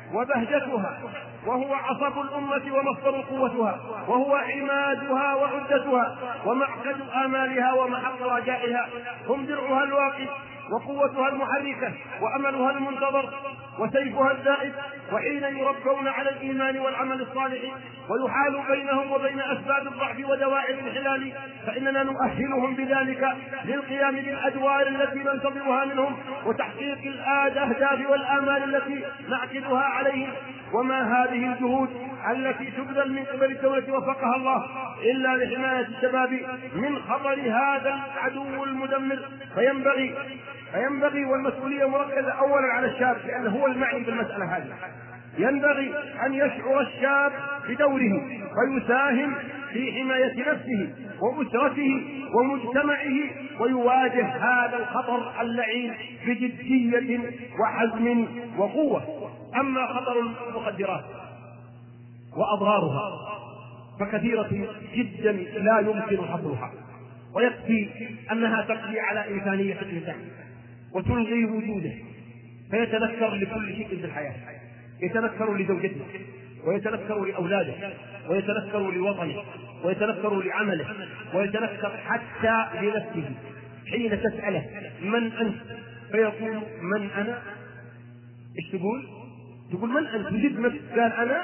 وبهجتها، وهو عصب الأمة ومصدر قوتها، وهو عمادها وعدتها ومعقد آمالها ومحط رجائها، هم درعها الواقي وقوتها المحركة وأملها المنتظر وسيفها الزائد. وحين يربون على الإيمان والعمل الصالح ويحال بينهم وبين أسباب الضعف ودواعي الانحلال، فإننا نؤهلهم بذلك للقيام بالأدوار التي ننتظرها منهم وتحقيق الأهداف والآمال التي نعقدها عليهم. وما هذه الجهود التي تبذل من قبل الدولة وفقها الله إلا لحماية الشباب من خطر هذا العدو المدمر. فينبغي فينبغي والمسؤولية مركزة أولا على الشاب لأنه هو المعني بالمسألة هذه. ينبغي أن يشعر الشاب بدوره ويساهم في حماية نفسه وأسرته ومجتمعه ويواجه هذا الخطر اللعين بجدية وحزم وقوة. أما خطر المخدرات وأضرارها فكثيرة جدا لا يمكن حصرها، ويكفي أنها تقضي على إمكانية الإنسان وتلغي وجوده، فيتنكر لكل شيء في الحياة، يتنكر لزوجته ويتنكر لأولاده ويتنكر لوطنه ويتنكر لعمله ويتنكر حتى لنفسه. حين تسأله من أنت فيقول من أنا. إيش تقول؟ تقول من أنت؟ تجد نفسك قال أنا،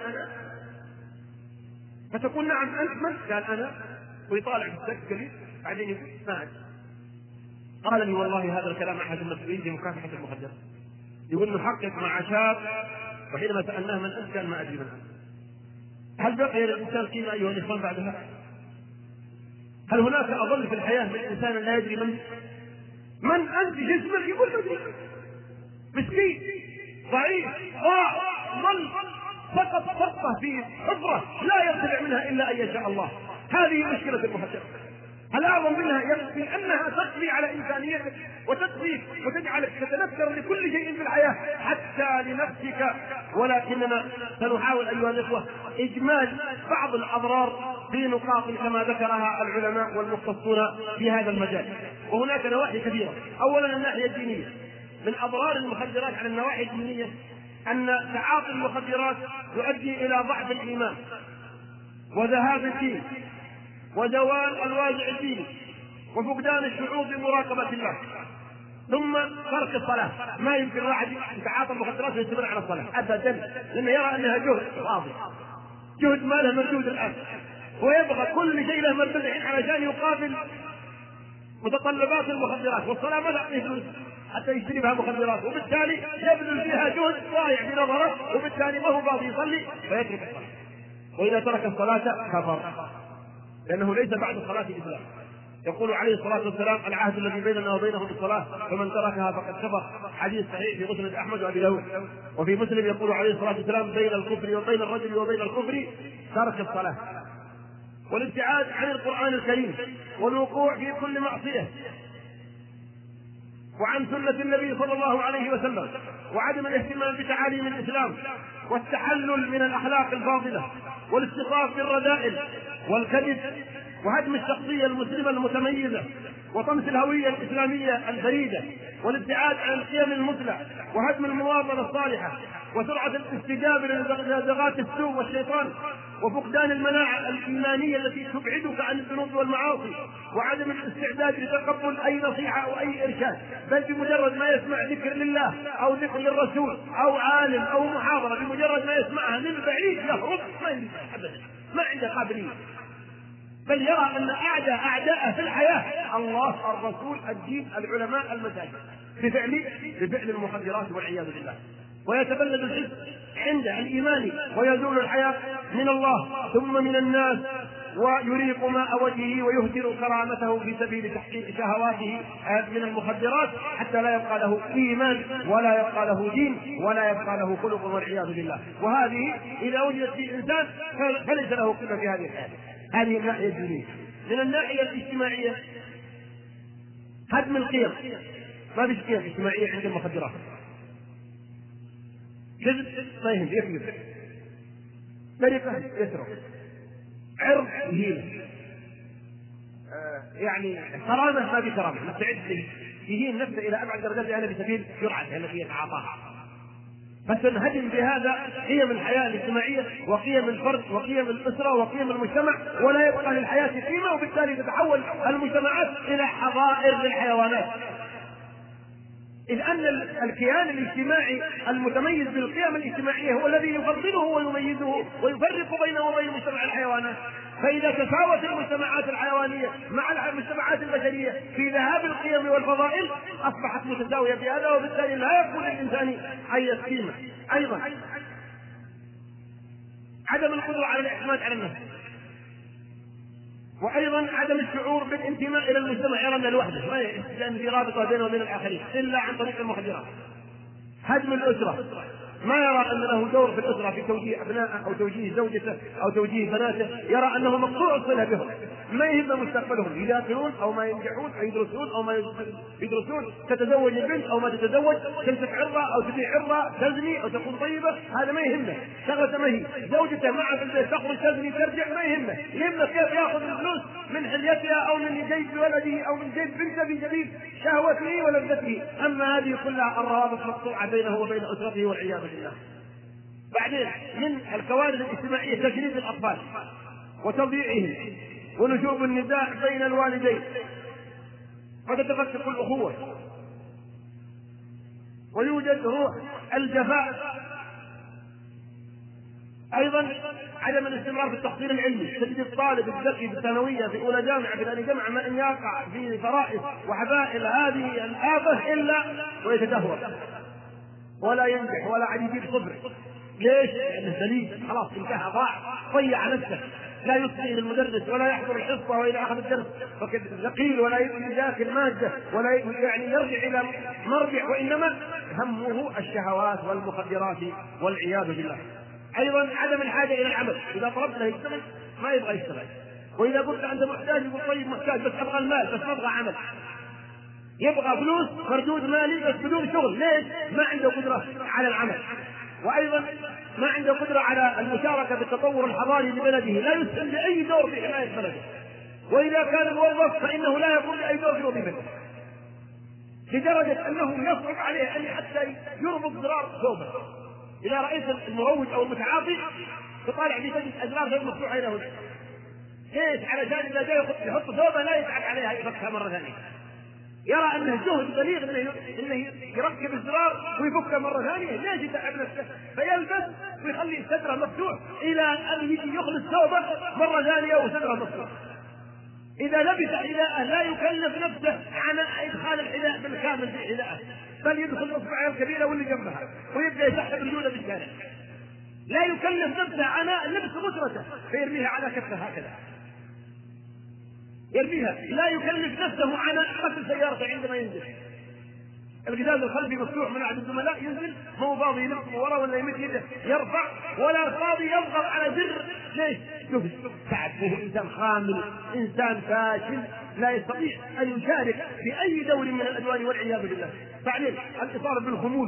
فتقول نعم أنت من؟ قال أنا، ويطالع في السقف قليل بعدين يقول ما أنت. قال لي والله هذا الكلام أحد المسؤولين في مكافحة المخدرات، يقول نحقق مع شاب وحينما سألناه من أنت قال ما أدري من أنت. هل بقي للإنسان قيمة أيها الإخوان بعد هذا؟ هل هناك أظل في الحياة من إنسان لا يدري من من أنت؟ جسمك يقول له مسكين ضعيف ضاع ظل فقط فرقة في حفرة لا يطلع منها إلا أن يشاء الله. هذه مشكلة المخدرات. الأعظم منها يكفي أنها تقضي على إنسانيتك وتقضي وتجعلك تتنكر لكل شيء في الحياة حتى لنفسك. ولكننا سنحاول أيها الإخوة إجمال بعض الأضرار في نقاط كما ذكرها العلماء والمختصون في هذا المجال، وهناك نواحي كثيرة. أولا الناحية الدينية، من أضرار المخدرات على النواحي الدينية أن تعاطي المخدرات يؤدي إلى ضعف الإيمان وذهاب الدين وزوال الوازع الديني وفقدان الشعور بمراقبة الله، ثم ترك الصلاة. ما يمكن واحد يتعاطى المخدرات ويستمر على الصلاة أبدا، لأنه يرى أنها جهد فاضي، جهد ما له مردود الآن، ويبغى كل شيء له مردود علشان يقابل متطلبات المخدرات. والصلاة ما تعطيه فلوس حتى يشتري بها مخدرات، وبالتالي يبذل فيها جهد ضايع بنظره، وبالتالي ما هو باغي يصلي فيترك الصلاة. وإذا ترك الصلاة كفر، لأنه ليس بعد صلاة الإسلام. يقول عليه الصلاة والسلام العهد الذي بيننا وبينهم الصلاة فمن تركها فقد كفر. حديث صحيح في مسند أحمد وأبي داود. وفي مسلم يقول عليه الصلاة والسلام بين الكفر وبين الرجل وبين الكفر ترك الصلاة والابتعاد عن القرآن الكريم والوقوع في كل معصية وعن سنة النبي صلى الله عليه وسلم وعدم الاهتمام بتعاليم الإسلام والتحلل من الأخلاق الفاضلة والاستخفاف بالرذائل والكذب وهدم الشخصية المسلمة المتميزة وطمس الهوية الإسلامية الفريدة والابتعاد عن القيم المثلى وهدم المواطنة الصالحة وسرعة الاستجابة لنزغات السوء والشيطان وفقدان المناعة الإيمانية التي تبعدك عن الذنوب والمعاصي وعدم الاستعداد لتقبل أي نصيحة أو أي إرشاد، بل بمجرد ما يسمع ذكر لله أو ذكر للرسول أو عالم أو محاضرة بمجرد ما يسمعها من بعيد يهرب، ما يريد أبدا، ما عنده قابلية، بل يرى أن أعدى أعداءه في الحياة الله، الرسول، الدين، العلماء، المساجد، بفعل بفعل المخدرات والعياذ بالله. ويتبلد الحزن عنده الإيمان ويزول الحياة من الله ثم من الناس ويريق ماء وجهه ويهدر كرامته في سبيل تحقيق شهواته من المخدرات حتى لا يبقى له إيمان ولا يبقى له دين ولا يبقى له خلق والعياذ بالله. وهذه إذا وجدت في إنسان فليس له قيمة في هذه الحياة. هذه الناحية الدينية. من الناحية الاجتماعية هدم القيم، ما فيش قيم اجتماعية عند المخدرات، كذب ما يهم يكذب، سرقة يسرق، عرض يهين، آه يعني كرامة ما في كرامة، مستعد يهين نفسه إلى أبعد درجات لأنه بسبيل جرعته التي يتعاطاها. بس نهدم بهذا قيم الحياة الاجتماعية وقيم الفرد وقيم الأسرة وقيم المجتمع، ولا يبقى للحياة قيمة، وبالتالي تتحول المجتمعات إلى حظائر للحيوانات. إذ أن الكيان الاجتماعي المتميز بالقيم الاجتماعية هو الذي يفضله ويميزه ويفرق بينه وبين مجتمع الحيوانات. فإذا تساوت المجتمعات الحيوانية مع المجتمعات البشرية في ذهاب القيم والفضائل أصبحت متساوية بهذا، وبالتالي لا يكون للإنسان أي قيمة. أيضا عدم القدرة على الاعتماد على النفس، وايضا عدم الشعور بالانتماء الى المجتمع، يرى انه لوحده ما لان في رابطه بينه وبين الاخرين الا عن طريق المخدرات. هدم الاسره، ما يرى ان له دور في الاسره في توجيه ابنائه او توجيه زوجته او توجيه بناته، يرى انه مقطوع الصله بهم، ما يهم مستقبلهم، يذاكرون او ما ينجحون او يدرسون او ما يدرسون، تتزوج البنت او ما تتزوج، تمسك عرضه او تبيع عرضه، تزني او تكون طيبه، هذا ما يهمه، شغلته ما هي. زوجته معه في البيت تخرج تزني ترجع، ما يهمه، يهمه كيف ياخذ الفلوس من حليتها او من جيب ولده او من جيب بنته في سبيل شهوته ولذته. اما هذه كلها الروابط مقطوعه بينه وبين اسرته والعياذ بالله. بعدين من الكوارث الاجتماعيه تجريد الاطفال وتضييعهم ونشوب النزاع بين الوالدين وتتفكك الاخوه، ويوجد روح الجفاء. ايضا عدم الاستمرار في التحصيل العلمي، تجد الطالب الذكي في الثانويه في اولى جامعه في ثاني جامعه ما ان يقع في فرائض وحبائل هذه الآفة الا ويتدهور ولا ينجح ولا عاد يجيب صفر. ليش؟ لانه دليل خلاص انتهى، ضاع، ضيع نفسه، لا يصغي للمدرس ولا يحضر الحصه، واذا اخذ الدرس ثقيل ولا يذاكر الماده ولا يعني يرجع الى مرجع، وانما همه الشهوات والمخدرات والعياذ بالله. ايضا عدم الحاجه الى العمل، اذا طلبت له يشتغل ما يبغى يشتغل، واذا قلت انت محتاج يقول طيب محتاج بس ابغى المال بس ما ابغى عمل، يبغى فلوس مردود مالي بس بدون شغل. ليش؟ ما عنده قدره على العمل. وايضا ما عنده قدره على المشاركه في التطور الحضاري لبلده، لا يسهم باي دور في حمايه بلده، واذا كان موظف فانه لا يقوم باي دور في وظيفته، لدرجه انه يصعب عليه ان حتى يربط زرار ثوبه. اذا رايت المروج او المتعاطي تطالع في تجد ازرار غير مفتوحه له. ليش؟ علشان اذا جاء يحط ثوبه لا يتعب عليها يفكها مره ثانيه، يرى انه جهد بليغ انه انه يركب الزرار ويفكه مره ثانيه. ليش يتعب نفسه؟ فيلبس ويخلي صدره مفتوح الى ان يجي يخلص ثوبه مره ثانيه وصدره مفتوح. اذا لبس حذاءه لا يكلف نفسه عن ادخال الحذاء بالكامل في حذاءه، بل يدخل اصبعه الكبيره واللي جنبها ويبدا يسحب رجوله بالشارع، لا يكلف نفسه عن لبس غترته فيرميها على كفه هكذا يرميها، لا يكلف نفسه على قتل سيارته عندما ينزل، القزاز الخلفي مفتوح من احد الزملاء ينزل مو فاضي يلف ورا ولا يمد يده يرفع ولا فاضي يضغط على زر. ليش؟ شوف تعب، هو انسان خامل، انسان فاشل، لا يستطيع ان يشارك في اي دور من الادوار والعياذ بالله. بعدين الاصابه بالخمول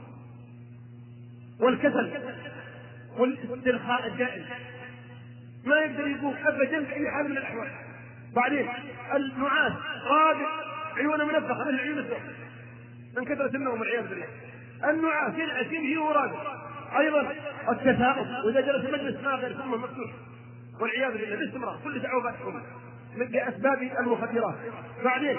والكسل والاسترخاء الدائم، ما يقدر يقوم ابدا في اي حال من الاحوال. بعدين النعاس رابع، عيونه منفخه من العيون السوداء من كثرة النوم والعياذ بالله. النعاس ينعس يمشي ورابع. ايضا التثاؤب، واذا جلس المجلس ما غير ثم مفتوح والعياذ بالله باستمرار، كل دعوه لاسباب المخدرات. بعدين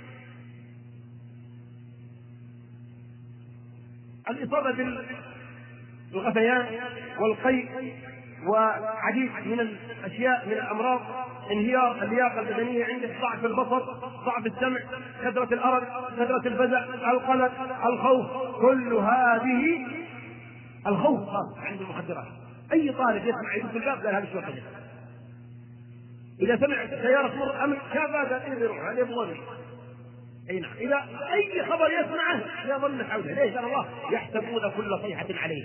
الاصابه بالغثيان والقيء وعديد من الاشياء من الامراض، انهيار اللياقه البدنيه عنده، ضعف البصر، ضعف السمع، كثره الارق، كثره الفزع، القلق، الخوف، كل هذه الخوف خاص عند المخدرات. اي طالب يسمع يدق الباب قال هذا شو كذا، اذا سمع سياره تمر امن كذا قال ايه يروح هذا يبغى. اي نعم، اذا اي خبر يسمعه يظن حوله. ليش؟ الله يحسبون كل صيحه عليه.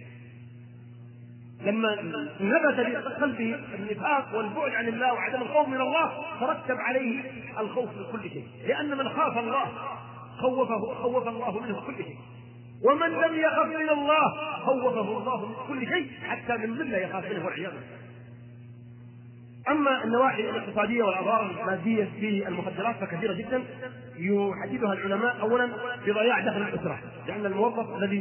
لما نبت في قلبه النفاق والبعد عن الله وعدم الخوف من الله ترتب عليه الخوف من كل شيء، لأن من خاف الله خوفه خوف الله منه كل شيء، ومن لم يخف من الله خوفه الله من كل شيء حتى من ذله يخاف منه والعياذ بالله. أما النواحي الاقتصادية والأضرار المادية في المخدرات فكثيرة جدا يحددها العلماء. أولا بضياع دخل الأسرة، لأن الموظف الذي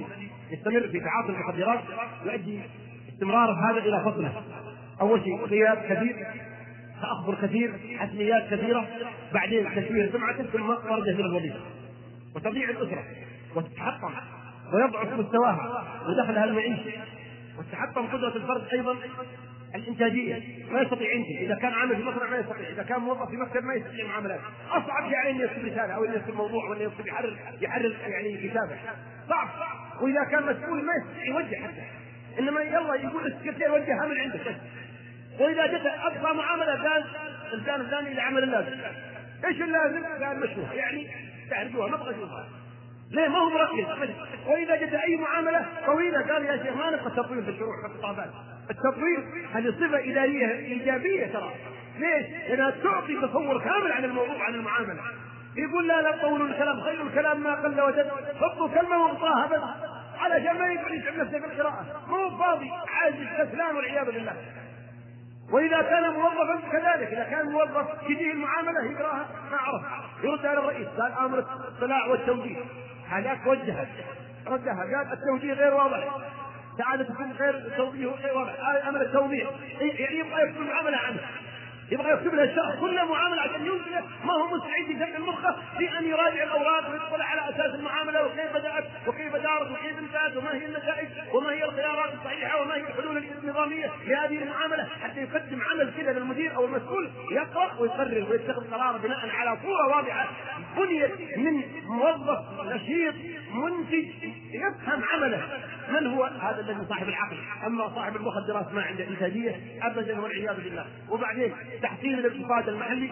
يستمر في تعاطي المخدرات يؤدي استمرار هذا إلى فصله. أول شيء غياب كثير، تأخر كثير، حتميات كثيرة، بعدين تسوير سمعته، ثم ورجة إلى الوظيفة وتضيع الأسرة وتتحطم ويضعف مستواها ودخلها المعيشة وتتحطم قدرة الفرد أيضا الإنتاجية، ما يستطيع ينتج. إذا كان عامل في مصنع ما يستطيع، إذا كان موظف في مكتب ما يستطيع معاملات. أصعب شيء عليه أن يكتب رسالة أو أن يكتب موضوع أو أن يكتب يحرر يحرر يعني كتابة صعب. وإذا كان مسؤول ما يستطيع يوجه حتى، إنما يلا يقول السكرتير وجهها من عندك. وإذا جت أبغى معاملة قال الإنسان الثاني إلى عمل اللازم. إيش اللازم؟ قال مشروع، يعني تعرفوها ما أبغى أشوفها. ليه؟ ما هو مركز. وإذا جت أي معاملة طويلة قال يا شيخ ما نبغى تطوير في الشروع في الخطابات. التطوير هذه صفة إدارية إيجابية ترى. ليش؟ لأنها تعطي تصور كامل عن الموضوع عن المعاملة. يقول لا لا تطولوا الكلام، خير الكلام ما قل ودل، حطوا كلمة وانطاها بس على ما يقعد يتعب نفسه في القراءة، مو فاضي عاجز كسلان والعياذ بالله. وإذا كان موظفا كذلك، إذا كان موظف تجيه المعاملة يقراها ما عرف يرد على الرئيس قال أمر الاطلاع والتوجيه، هذاك وجهها ردها قال التوجيه غير واضح، سعادة تكون غير التوجيه غير واضح، أمر التوضيح، يعني يبغى يكتب المعاملة عنه، يبغى يكتب لها الشرح كل معاملة عشان ينزله، ما هو مستعد يشغل مخه في أن يراجع الأوراق ويطلع على أساس المعاملة وكيف بدأت وكيف دارت وكيف انتهت وما هي النتائج وما هي الخيارات الصحيحة وما هي الحلول النظامية لهذه المعاملة، حتى يقدم عمل كذا للمدير أو المسؤول يقرأ ويقرر ويتخذ قرار بناء على صورة واضحة بنيت من موظف نشيط منتج يفهم عمله من هو هذا الذي صاحب العقل. أما صاحب المخدرات ما عنده إنتاجية أبدا والعياذ بالله. وبعدين تحسين الاقتصاد المحلي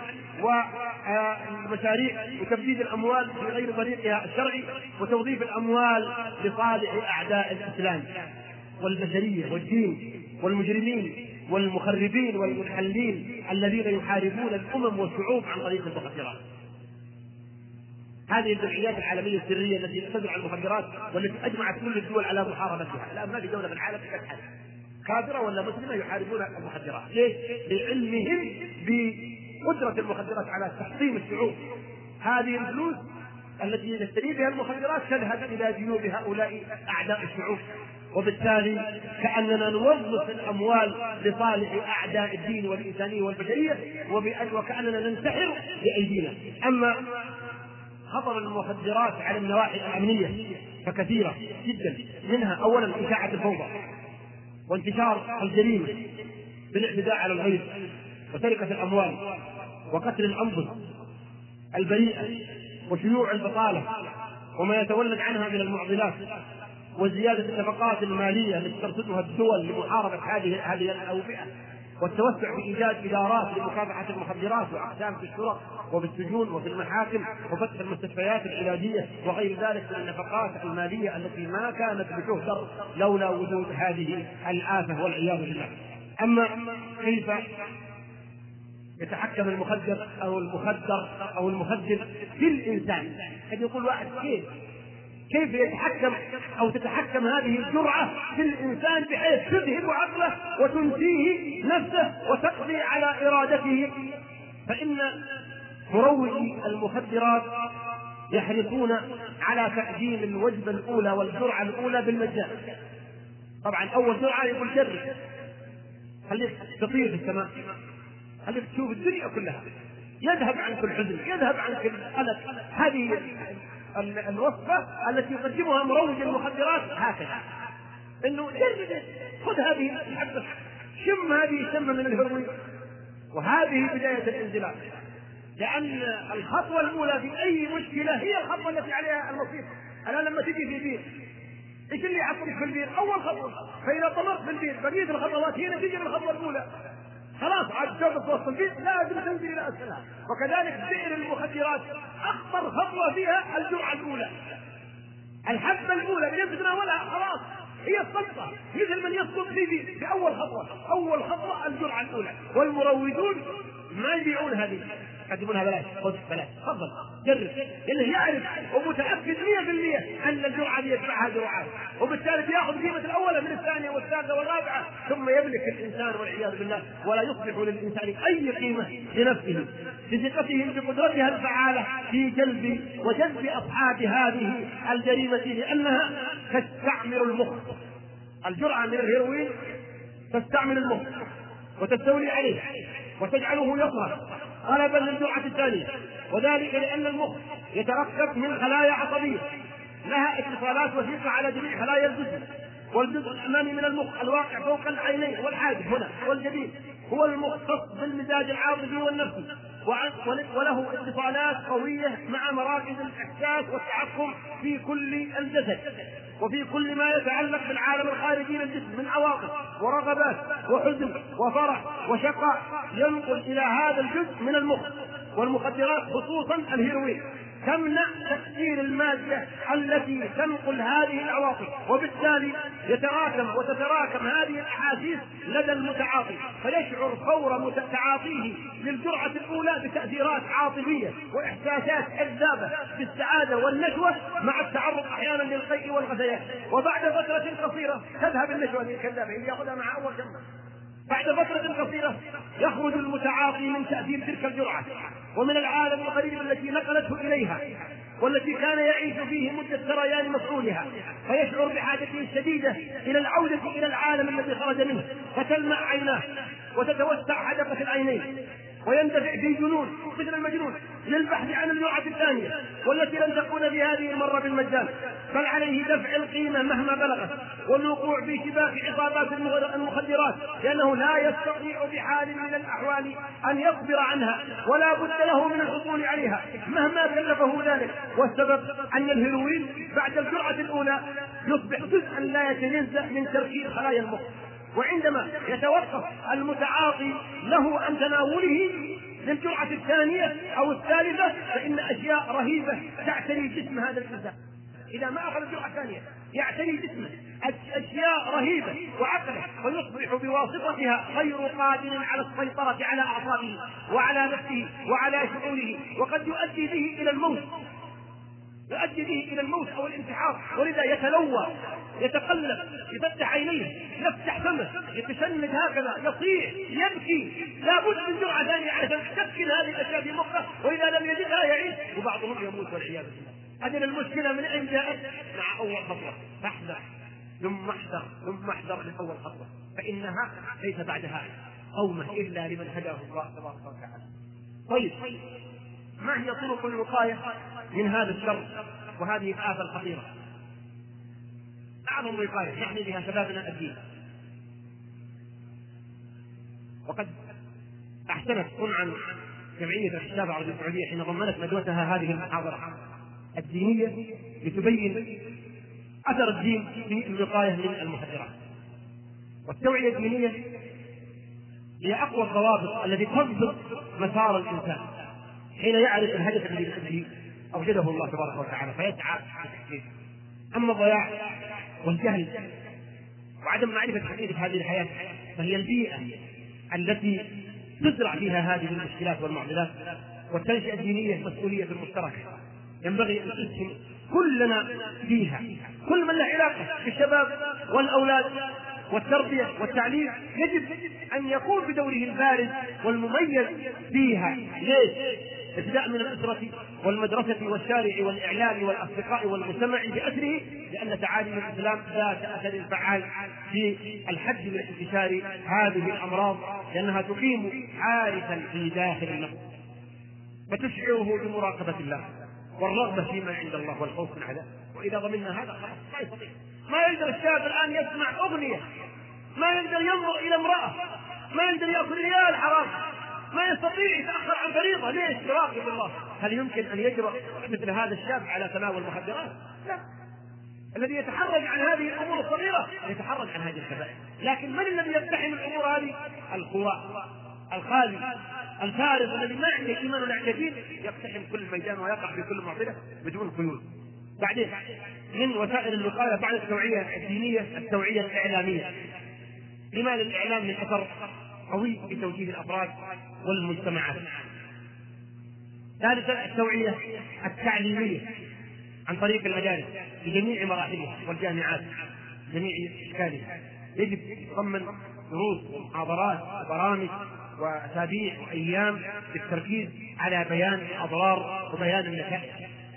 والمشاريع وتبديد الأموال في غير طريقها الشرعي وتوظيف الأموال لصالح أعداء الإسلام والبشرية والدين والمجرمين والمخربين والمنحلين الذين يحاربون الأمم والشعوب عن طريق المخدرات. هذه الجمعيات العالمية السرية التي تدعو على المخدرات والتي أجمعت كل الدول على محاربتها. الآن ما في دولة في العالم تكحل كافرة ولا مسلمة يحاربون المخدرات. ليش؟ لعلمهم بقدرة المخدرات على تحطيم الشعوب. هذه الفلوس التي نشتري بها المخدرات تذهب إلى جيوب هؤلاء أعداء الشعوب، وبالتالي كأننا نوظف الأموال لصالح أعداء الدين والإنسانية والبشرية وكأننا ننتحر بأيدينا. أما خطر المخدرات على النواحي الأمنية فكثيرة جدا، منها أولا إشاعة الفوضى وانتشار الجريمة بالاعتداء على الغير وسرقة الأموال وقتل الأنفس البريئة وشيوع البطالة وما يتولد عنها من المعضلات وزيادة النفقات المالية التي ترصدها الدول لمحاربة هذه هذه الأوبئة والتوسع في إيجاد إدارات لمكافحة المخدرات وأقسام في الشرط وفي السجون وفي المحاكم وفتح المستشفيات العلاجية وغير ذلك من النفقات المالية التي ما كانت بتهدر لولا وجود هذه الآفة والعياذ بالله. أما كيف يتحكم المخدر أو المخدر أو المخدر في الإنسان؟ قد يقول واحد كيف كيف يتحكم أو تتحكم هذه الجرعة في الإنسان بحيث تذهب عقله وتنسيه نفسه وتقضي على إرادته؟ فإن مروجي المخدرات يحرصون على تقديم الوجبة الأولى والجرعة الأولى بالمجان. طبعا أول جرعة يقول جرب، خليك تطير في السماء، خليك تشوف الدنيا كلها، يذهب عنك الحزن، يذهب عنك القلق. هذه الوصفة التي يقدمها مروج المخدرات هكذا، انه جرب خذ هذه الحبة، شم هذه الشمة من الهروين، وهذه بداية الانزلاق. لأن الخطوة الأولى في أي مشكلة هي الخطوة التي عليها المصير. أنا لما تجي في بير إيش اللي يحطك في البير؟ أول خطوة، فإذا طمرت في البير بقية الخطوات هي نتيجة من الخطوة الأولى. خلاص عاد جرب توصل البير لازم تنزل إلى أسفلها. وكذلك بئر المخدرات أخطر خطوة فيها الجرعة الأولى، الحبة الأولى من يتناولها خلاص هي الصدقة، مثل من يسقط في بير في أول خطوة. أول خطوة الجرعة الأولى، والمروجون ما يبيعون هذه، يقدمونها بلاش، خذ بلاش، تفضل جرب، لأنه يعرف ومتأكد مئة بالمئة أن الجرعة دي يدفعها جرعات، وبالتالي يأخذ قيمة الأولى من الثانية والثالثة والرابعة، ثم يملك الإنسان والعياذ بالله ولا يصبح للإنسان أي قيمة لنفسه. بثقتهم بقدرتها الفعالة في جلب وجذب أصحاب هذه الجريمة، لأنها تستعمل المخ. الجرعة من الهيروين تستعمل المخ وتستولي عليه وتجعله يصرخ طلبا للجرعة الثانية، وذلك لأن المخ يتركب من خلايا عصبية لها اتصالات وثيقة على جميع خلايا الجسم، والجزء الأمامي من المخ الواقع فوق العينين والحاجب هنا والجبين هو المختص بالمزاج العاطفي والنفسي، وله اتصالات قوية مع مراكز الإحساس والتحكم في كل الجسد وفي كل ما يتعلق بالعالم الخارجي للجسم من عواطف ورغبات وحزن وفرح وشقاء، ينقل إلى هذا الجزء من المخ. والمخدرات خصوصا الهيروين تمنع تكسير المادة التي تنقل هذه العواطف، وبالتالي يتراكم وتتراكم هذه الأحاسيس لدى المتعاطي، فيشعر فور تعاطيه للجرعة الأولى بتأثيرات عاطفية وإحساسات جذابة بالسعادة والنشوة مع التعرض أحيانا للقيء والغثيان، وبعد فترة قصيرة تذهب النشوة الكذابة اللي يأخذها مع أول جنة. بعد فترة قصيرة يخرج المتعاطي من تأثير تلك الجرعة ومن العالم القريب التي نقلته إليها والتي كان يعيش فيه مدة سريان مفعولها، فيشعر بحاجته الشديدة إلى العودة إلى العالم الذي خرج منه، فتلمع عيناه وتتوسع حدقة العينين ويندفع في جنون مثل المجنون للبحث عن الجرعة الثانية والتي لن تكون بهذه المرة بالمجان، بل عليه دفع القيمة مهما بلغت والوقوع في شباك عصابات المخدرات، لأنه لا يستطيع بحال من الأحوال أن يصبر عنها ولا بد له من الحصول عليها مهما كلفه ذلك. والسبب أن الهيروين بعد الجرعة الأولى يصبح جزءا لا يتجزأ من تركيب خلايا المخ، وعندما يتوقف المتعاطي له عن تناوله للجرعة الثانية أو الثالثة فإن أشياء رهيبة تعتري جسم هذا الإنسان. إذا ما أخذ الجرعة الثانية يعتري جسمه أشياء رهيبة وعقله، فيصبح بواسطتها غير قادر على السيطرة على أعصابه وعلى نفسه وعلى شعوره، وقد يؤدي به إلى الموت يؤدي به إلى الموت أو الانتحار. ولذا يتلوى يتقلب يفتح عينيه يفتح فمه يتشنج هكذا يصيح يبكي، لا بد من جرعة ثانية عشان تسكن هذه الأشياء في مخه، وإذا لم يجدها يعيش وبعضهم يموت والعياذ بالله. هذه المشكلة من أين جاءت؟ مع أول خطوة، فاحذر ثم احذر ثم احذر لأول خطوة، فإنها ليس بعدها قومة إلا لمن هداه الله تبارك وتعالى. طيب، ما هي طرق الوقاية من هذا الشر وهذه الآفة الخطيرة؟ أعظم وقاية يحمي بها شبابنا الدين، وقد أحسنت صنعا جمعية الشباب العربية السعودية حين ضمنت ندوتها هذه المحاضرة الدينية لتبين أثر الدين في الوقاية من المخدرات. والتوعية الدينية هي أقوى الضوابط التي تضبط مسار الإنسان حين يعرف الهدف الذي أوجده الله تبارك وتعالى فيسعى لتحقيقه. أما الضياع والجهل وعدم معرفة حقيقة هذه الحياة فهي البيئة التي تزرع فيها هذه المشكلات والمعضلات. والتنشئة الدينية مسؤولية مشتركة ينبغي أن تسهم كلنا فيها، كل من له علاقة بالشباب والأولاد والتربية والتعليم يجب أن يقوم بدوره البارز والمميز فيها. ليش؟ ابتداء من الأسرة والمدرسة والشارع والإعلام والأصدقاء والمجتمع بأسره، لأن تعاليم الإسلام ذات أثر فعال في الحد من انتشار هذه الأمراض، لأنها تقيم عارفا في داخل النفس وتشعره بمراقبة الله والرغبة فيما عند الله والخوف من عذابه. وإذا ضمننا هذا ما يستطيع، ما يقدر الشاب الآن يسمع أغنية، ما يقدر ينظر إلى امرأة، ما يقدر يأكل ريال حرام، ما يستطيع يتأخر عن فريضة. ليش؟ يراقب الله. هل يمكن أن يجرؤ مثل هذا الشاب على تناول المخدرات؟ لا. الذي يتحرج عن هذه الأمور الصغيرة يتحرج عن هذه الكبائر. لكن من الذي يقتحم الأمور هذه؟ الخواء الخالي الفارغ الذي ما عنده إيمان ولا عنده دين، يقتحم كل ميدان ويقع في كل معضلة بدون قيود. بعدين من وسائل الوقاية بعد التوعية الدينية التوعية الإعلامية. لما للإعلام من أثر قوي في توجيه الأفراد والمجتمعات. ثالثا التوعية التعليمية عن طريق المدارس بجميع مراحلها والجامعات جميع أشكالها. يجب تضمن دروس ومحاضرات وبرامج وأسابيع وأيام للتركيز على بيان الأضرار وبيان النتائج.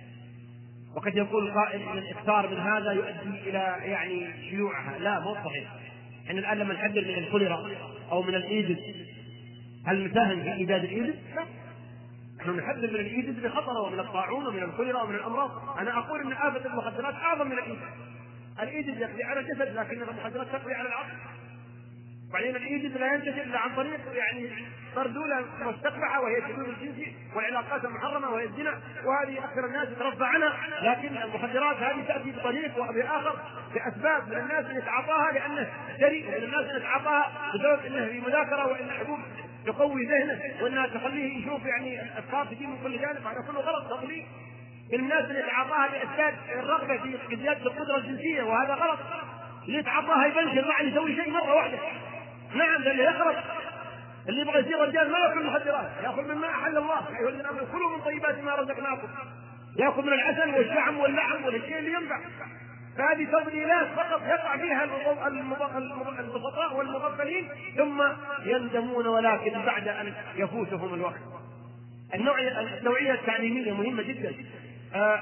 وقد يقول قائل ان الاكثار من هذا يؤدي الى يعني شيوعها. لا، مو صحيح. احنا الان لما نحذر من الكوليرا او من الايدز، هل نساهم في ايجاد الايدز؟ لا، نحن نحذر من الايدز بخطره ومن الطاعون ومن الكوليرا ومن الامراض. انا اقول ان آفة المخدرات اعظم من الايدز. الايدز يقضي على الجسد، لكن المخدرات تقضي على العقل. وبعدين الايدز لا ينتشر الا عن طريق يعني مردوله مستقبحه وهي الشذوذ الجنسي والعلاقات المحرمه وهي الزنا، وهذه اكثر الناس يترفع عنها. لكن المخدرات هذه تاتي بطريق وباخر باسباب، من الناس من يتعاطاها لانه شري، ومن الناس من يتعاطاها بسبب انه في مذاكره وان حبوب تقوي ذهنه وانها تخليه يشوف يعني الافكار تجي من كل جانب. هذا كله غلط تضليل. من الناس من يتعاطاها باسباب الرغبه في زياده القدره الجنسيه، وهذا غلط. اللي يتعاطاها يبنشر معه يسوي شيء مره واحده. نعم، اللي يخرج اللي يبغى يصير رجال ما ياكل مخدرات، ياكل مما احل الله. ايها الذين امنوا كلوا من طيبات ما رزقناكم، ياكل من العسل والشعم واللحم والشيء اللي ينفع. فهذه تضليلات فقط يقع فيها البسطاء والمغفلين ثم يندمون، ولكن بعد ان يفوتهم الوقت. النوعيه النوعيه التعليميه مهمه جدا. آه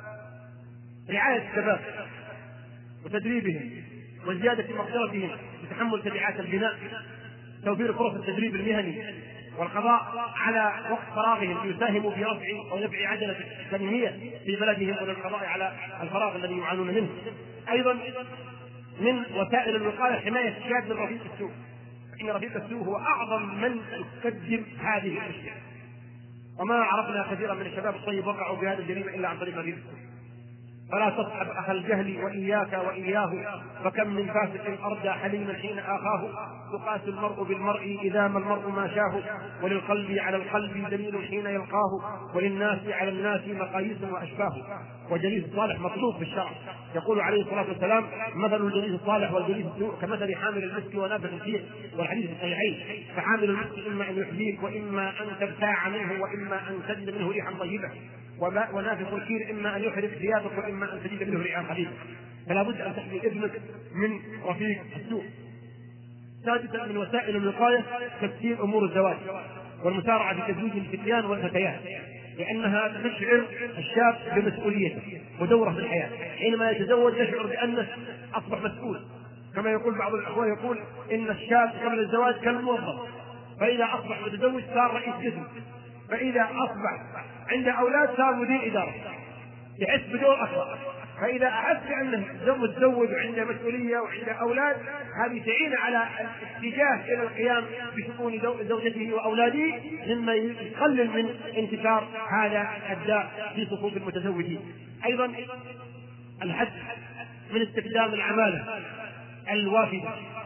رعايه الشباب وتدريبهم وزياده مقدرتهم لتحمل تبعات البناء، توفير فرص التدريب المهني والقضاء على وقت فراغهم ليساهموا في رفع او نفع عجله التنميه في بلدهم وللقضاء على الفراغ الذي يعانون منه. ايضا من وسائل الوقايه حمايه الشاب من رفيق السوء، فان رفيق السوء هو اعظم من يقدم هذه الاشياء، وما عرفنا كثيرا من الشباب الطيب وقعوا بهذه الجريمه الا عن طريق رفيق السوء. فلا تصحب أخ الجهل وإياك وإياه، فكم من فاسق أردى حليما حين آخاه. يقاس المرء بالمرء إذا ما المرء ما شاه، وللقلب على القلب دليل حين يلقاه، وللناس على الناس مقاييس وأشباه. والجليس الصالح مطلوب في الشرع. يقول عليه الصلاة والسلام: مثل الجليس الصالح والجليس السوء كمثل حامل المسك ونافخ الكير. والحديث الصحيحين: فحامل المسك إما أن يحذيك وإما أن تبتاع منه وإما أن تجد منه ريحا طيبة، ونافخ الكير إما أن يحرق ثيابك وإما أن تجد منه ريحا خبيثة. فلا بد أن تحمي ابنك من رفيق السوء. سادسا من وسائل الوقاية تسهيل أمور الزواج والمسارعة في تزويج الفتيان والفتيات، لأنها تشعر الشاب بمسؤوليته ودوره في الحياة. حينما يتزوج يشعر بأنه أصبح مسؤول، كما يقول بعض الأخوة، يقول إن الشاب قبل الزواج كالموظف، فإذا أصبح متزوج صار رئيس قسم، فإذا أصبح عند أولاد صار مدير إدارة، يحس بدور أكبر. فإذا أحس أنه متزوج وعنده مسؤولية وعنده أولاد، هذه تعين على الاتجاه إلى القيام بشؤون زوجته وأولاده، مما يقلل من انتشار هذا الداء في صفوف المتزوجين. أيضا الحد من استخدام العمالة الوافدة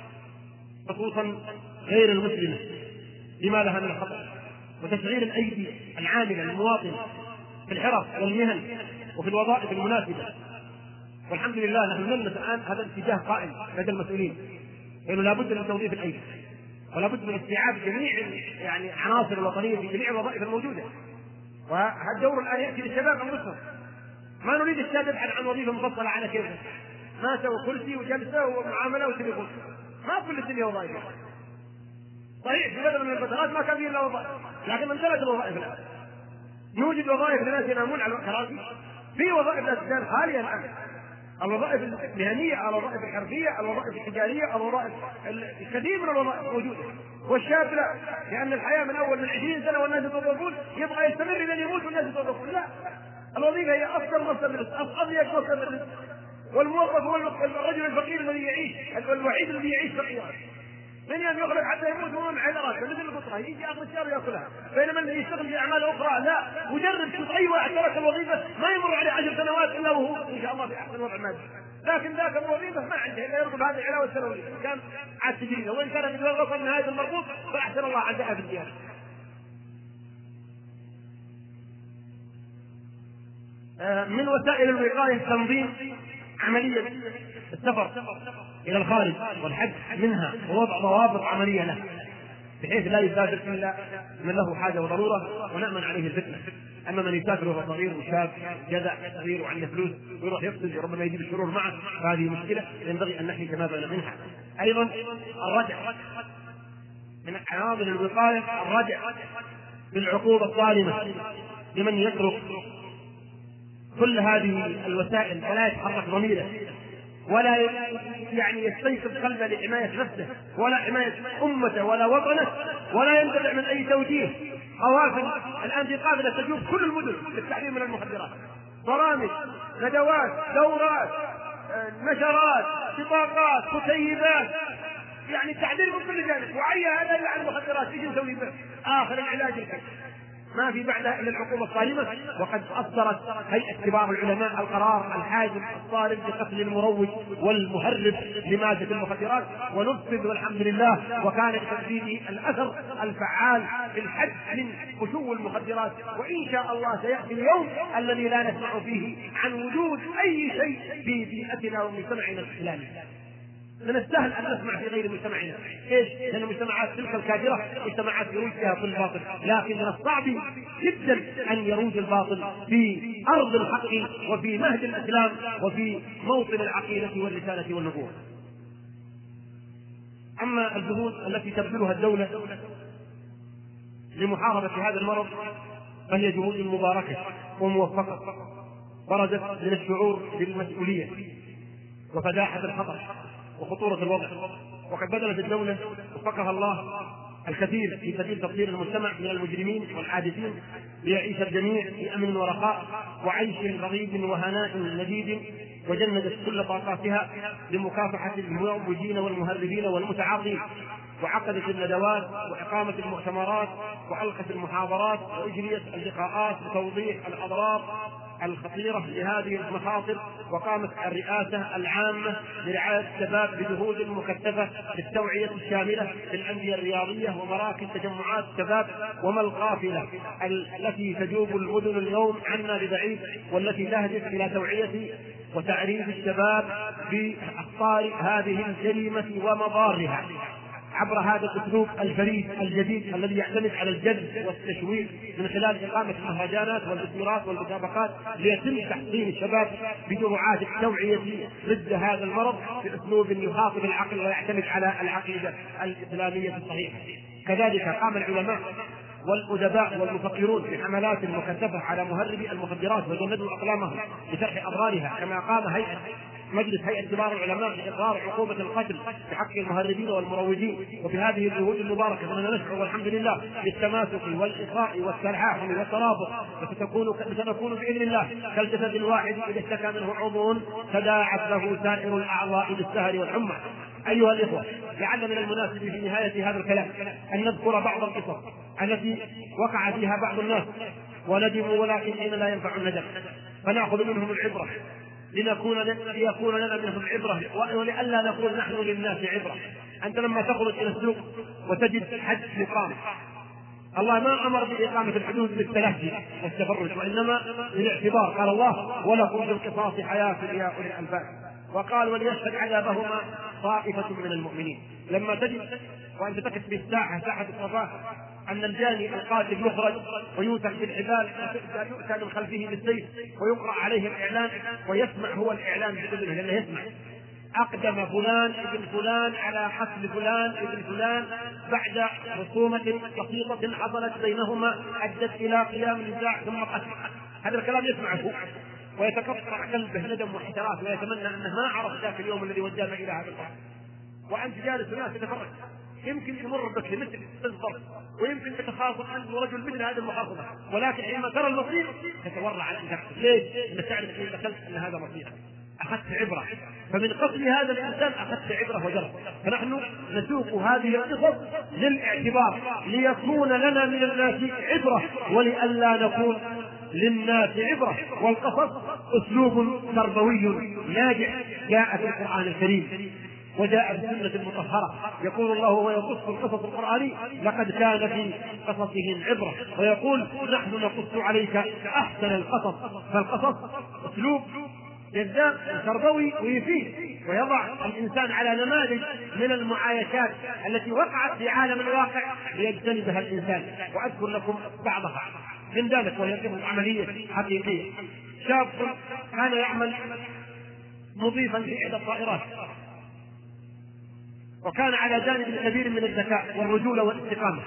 خصوصا غير المسلمة لما لها من الخطر، وتشغيل الأيدي العاملة المواطنة في الحرف والمهن وفي الوظائف المناسبة. والحمد لله نحن نلمس الآن هذا الاتجاه قائم لدى المسؤولين، لأنه لا بد من توظيف الأيدي، ولا بد من استيعاب جميع يعني عناصر الوطنية في جميع الوظائف الموجودة. وهذا الدور الآن يأتي للشباب أنفسهم. ما نريد الشاب يبحث عن وظيفة مفصلة على كيفه، ما سوى كرسي وجلسة ومعاملة وتليفون. ما كل الدنيا وظائف. صحيح في فترة من الفترات ما كان فيه إلا وظائف، لكن انتهت الوظائف الآن. يوجد وظائف لناس ينامون على الكراسي، في وظائف لا تزال خالية الآن. الوظائف المهنية، الوظائف الحرفية، الوظائف التجارية، الوظائف الكثير من الوظائف موجودة. والشاب لا، لأن الحياة من أول من عشرين سنة والناس يتوظفون يبغى يستمر إلى يموت والناس يتوظفون. لا، الوظيفة هي أفضل مصدر للرزق، أضيق مصدر للرزق. والموظف هو الرجل الفقير الذي يعيش، الوحيد الذي يعيش فقيرا، من يوم يخرج حتى يموت وهو معه راسه مثل الفطره، يجي اخر الشهر ياكلها. بينما الذي يشتغل في اعمال اخرى لا، مجرد شوف اي واحد ترك الوظيفه ما يمر عليه عشر سنوات الا وهو ان شاء الله في احسن وضع مادي. لكن ذاك الوظيفه ما عنده الا يرغب هذه العلاوه السنويه، كان عاد تجريده، وان كان يتوظف نهايه المربوط فاحسن الله عندها في الزياده. من وسائل الوقايه تنظيم عمليه السفر إلى الخارج والحج منها، ووضع ضوابط عملية له بحيث لا يسافر إلا من له حاجة وضرورة ونأمن عليه الفتنة. أما من يسافر وهو صغير وشاب جدع صغير وعنده فلوس ويروح يقصد وربما يجيب الشرور معه، فهذه مشكلة ينبغي أن نحمي شبابنا منها. أيضا الردع، من عناصر الوقاية الردع بالعقوبة الظالمة لمن يترك كل هذه الوسائل ولا يتحرك ضميره ولا يعني يستيقظ قلبه لحماية نفسه ولا حماية أمته ولا وطنه ولا ينتفع من أي توجيه. قوافل الآن في قافلة تجوب كل المدن للتحرير من المخدرات، برامج، ندوات، دورات، نشرات، بطاقات، كتيبات، يعني تعذير من كل جانب. وعي هذا اللي عن المخدرات ايش نسوي به؟ آخر العلاج الحين ما في بعدها الا العقوبه الصارمه. وقد اصدرت هيئه كبار العلماء القرار الحازم الصارم بقتل المروج والمهرب لماده المخدرات، ونفذ والحمد لله، وكان لتنفيذه الاثر الفعال في الحد من فشو المخدرات. وان شاء الله سياتي اليوم الذي لا نسمع فيه عن وجود اي شيء في بيئتنا ومجتمعنا الاسلامي. من السهل ان نسمع في غير مجتمعنا، ايش؟ لان المجتمعات تلك الكافره مجتمعات يروج فيها كل باطل، لكن من الصعب جدا ان يروج الباطل في ارض الحق وفي مهد الاسلام وفي موطن العقيده والرساله والنبوه. اما الجهود التي تبذلها الدوله لمحاربه هذا المرض فهي جهود مباركه وموفقه، برزت من الشعور بالمسؤوليه وفداحه الخطر وخطورة الوضع. وقد بذلت الدولة وفقها الله الكثير في سبيل تطهير المجتمع من المجرمين والحادثين ليعيش الجميع في أمن ورخاء وعيش رغيد وهناء لذيذ، وجندت كل طاقاتها لمكافحة المروجين والمهربين والمتعاطين، وعقدت الندوات وإقامة المؤتمرات وألقت المحاضرات وإجريت اللقاءات لتوضيح الأضرار الخطيرة لهذه المخاطر. وقامت الرئاسة العامة لرعاية الشباب بجهود مكثفة للتوعية الشاملة في الأندية الرياضية ومراكز تجمعات الشباب وما القافلة التي تجوب المدن اليوم عنا ببعيد، والتي تهدف إلى توعية وتعريف الشباب بأخطار هذه الجريمة ومضارها عبر هذا الاسلوب الفريد الجديد الذي يعتمد على الجذب والتشويق من خلال اقامه المهرجانات والبطولات والمسابقات ليتم تحصين الشباب بجرعات التوعيه ضد هذا المرض باسلوب يخاطب العقل ويعتمد على العقيده الاسلاميه الصحيحه. كذلك قام العلماء والأدباء والمفكرون بحملات مكثفة على مهربي المخدرات وجندوا أقلامهم لشرح أضرارها، كما قام هيئة مجلس هيئة كبار العلماء بإقرار عقوبة القتل بحق المهربين والمروجين. وفي هذه الجهود المباركة أننا نشعر والحمد لله بالتماسك والإخاء والتلاحم والترابط، وستكون سنكون بإذن الله كالجسد الواحد إذا اشتكى منه عضو تداعت له سائر الأعضاء بالسهر والحمى. أيها الإخوة، لعل من المناسب في نهاية هذا الكلام أن نذكر بعض القصص التي وقع فيها بعض الناس وندموا، ولكن حين لا ينفع الندم فنأخذ منهم العبرة لنكون ليكون لنا منهم العبرة، ولئلا نقول نحن للناس عبرة. أنت لما تخرج إلى السوق وتجد حد يقام، الله ما أمر بإقامة الحدود بالتلهي والتفرج، وإنما بالاعتبار. قال الله: ولكم في القصاص حياة يا أولي الألباب، وقال: وليشهد عذابهما طائفة من المؤمنين. لما تجد وأنت تقف في الساحة ساحة الصفاء أن الجاني القاتل يخرج ويوثق بالحبال ويؤتى من خلفه بالسيف ويقرأ عليه الإعلان، ويسمع هو الإعلان بإذنه لأنه يسمع: أقدم فلان ابن فلان على قتل فلان ابن فلان بعد خصومة بسيطة حصلت بينهما أدت إلى قيام نزاع ثم قتل. هذا الكلام يسمعه ويتقطع قلبه ندم واحتراف ويتمنى أنه ما عرف ذاك اليوم الذي ودانا إلى هذا الأمر. وأنت جالس هناك تتفرج، يمكن يمر بك مثل الضرب ويمكن تتخاصم أنت ورجل مثل هذه المخاصمة، ولكن حينما ترى المصير تتورع على أن تقتل. ليش؟ أنك تعرف إن دخلت أن هذا مصير، أخذت عبرة. فمن قتل هذا الإنسان أخذت عبرة ودرس. فنحن نسوق هذه القصص للاعتبار ليكون لنا من الناس عبرة ولئلا نكون للناس عبرة. والقصص أسلوب تربوي ناجح جاء في القرآن الكريم وجاء في السنة المطهرة. يقول الله وهو يقص القصص القرآني: لقد كان في قصصهم عبرة. ويقول: نحن نقص عليك أحسن القصص. فالقصص أسلوب جذاب تربوي ويفيد ويضع الإنسان على نماذج من المعايشات التي وقعت في عالم الواقع ليجتنبها الإنسان. وأذكر لكم بعضها من ذلك وهي قصص عملية حقيقية. شاب كان يعمل مضيفا في إحدى الطائرات، وكان على جانب كبير من الذكاء والرجولة والاستقامة.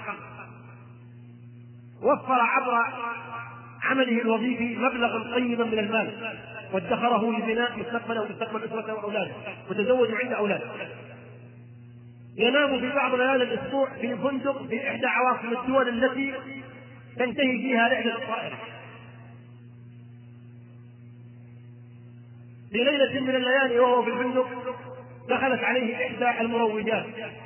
وفر عبر عمله الوظيفي مبلغا طيبا من المال، وادخره لبناء مستقبله ومستقبل اسرته واولاده، وتزوج عند اولاده. ينام في بعض ليالي الاسبوع في فندق في احدى عواصم الدول التي تنتهي فيها رحله الطائره. في ليله من الليالي وهو في الفندق دخلت عليه احدى المروجات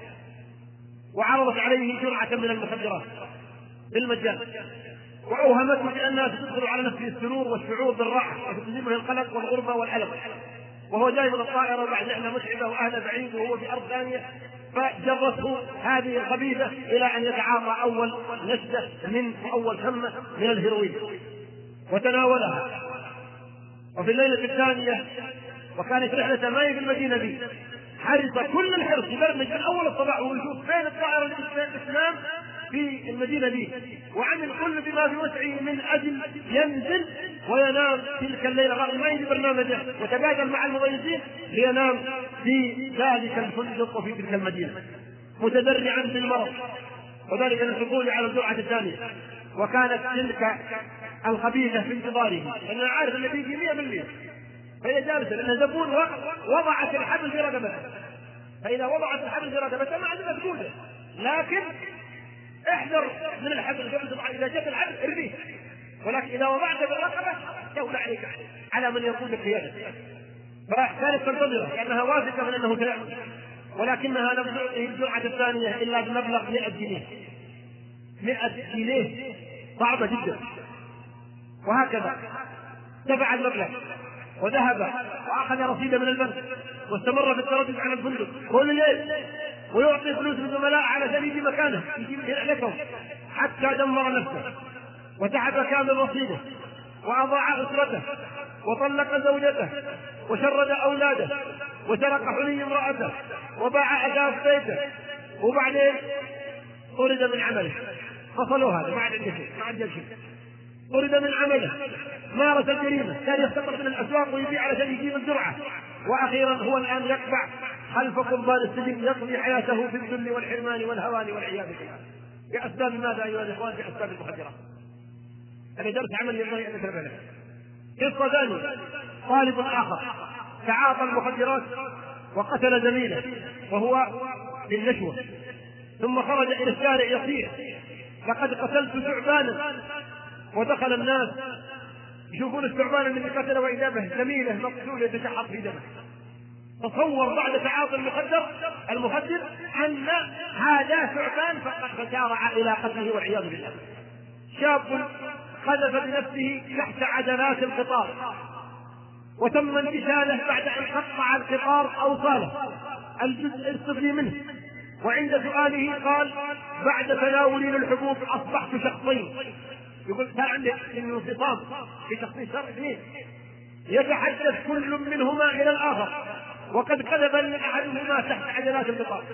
وعرضت عليه جرعه من المخدرات بالمجان، واوهمته بانها تدخل على نفسه السرور والشعور بالراحه وتزيله القلق والغربه والالم، وهو جاي من الطائره بعد رحله متعبه واهله بعيد وهو في ارض ثانيه. فجرته هذه الخبيثه الى ان يتعاطى اول نشده من اول شمه من الهيروين وتناولها. وفي الليله الثانيه وكانت رحلته ما هي في المدينه دي، حرص كل الحرص يبرمج من اول الصباح ويشوف فين الطائره الاسلام في المدينه دي، وعمل كل بما في وسعه من اجل ينزل وينام تلك الليله رغم ما يجي برنامجه، وتبادل مع المضيفين لينام في ذلك الفندق وفي تلك المدينه متذرعا بالمرض، وذلك للحصول على الجرعه الثانيه. وكانت تلك الخبيثه في انتظاره لانها عارف ان بيجي مئة بالمئة، فهي جالسه لان زبون وضعت الحبل في رقبته، فاذا وضعت الحبل في رقبته ما عندنا تقوله، لكن احذر من الحبل اذا جاء الحبل ارميه، ولكن اذا وضعت بالرقبه يولى عليك على من يقود القياده. فكانت تنتظره لانها واثقه من انه سيعمل، ولكنها لم تعطه الجرعه الثانيه الا بمبلغ مئة جنيه. مئة جنيه صعبه جدا. وهكذا دفع المبلغ وذهب واخذ رصيدا من البنك واستمر في التردد على الفندق كل ليل ويعطي فلوس للزملاء على يجي مكانه يجيب لكم، حتى دمر نفسه وتعب كامل رصيده واضاع اسرته وطلق زوجته وشرد اولاده وسرق حلي امراته وباع اثاث بيته، وبعدين طرد من عمله. فصلوا هذا ما عاد شيء ما عاد شيء، طرد من عمله، مارس الجريمه، كان يستقر من الاسواق ويبيع علشان يجيب الجرعه، واخيرا هو الان يقبع خلف قضبان السجن يقضي حياته في الذل والحرمان والهوان والعياذ بالله. باسباب ماذا ايها الاخوان؟ باسباب المخدرات. هذا درس عمل ينبغي ان نتابع له. قصه ثانيه، طالب اخر تعاطى المخدرات وقتل زميله وهو بالنشوه، ثم خرج الى الشارع يصيح لقد قتلت ثعبانا، ودخل الناس يشوفون الثعبان الذي قتله واذا به زميله مقتول يتشحط في دمه. تصور بعد تعاطي المخدر المخدر ان هذا ثعبان فقد سارع الى قتله والعياذ بالله. شاب قذف بنفسه تحت عجلات القطار وتم انتشاله بعد ان قطع القطار اوصاله الجزء السفلي منه، وعند سؤاله قال بعد تناولي للحبوب اصبحت شخصين. يقول كان عنده انفصام في شخصين، صار اثنين يتحدث كل منهما الى الاخر وقد كذب احدهما تحت عجلات القطار.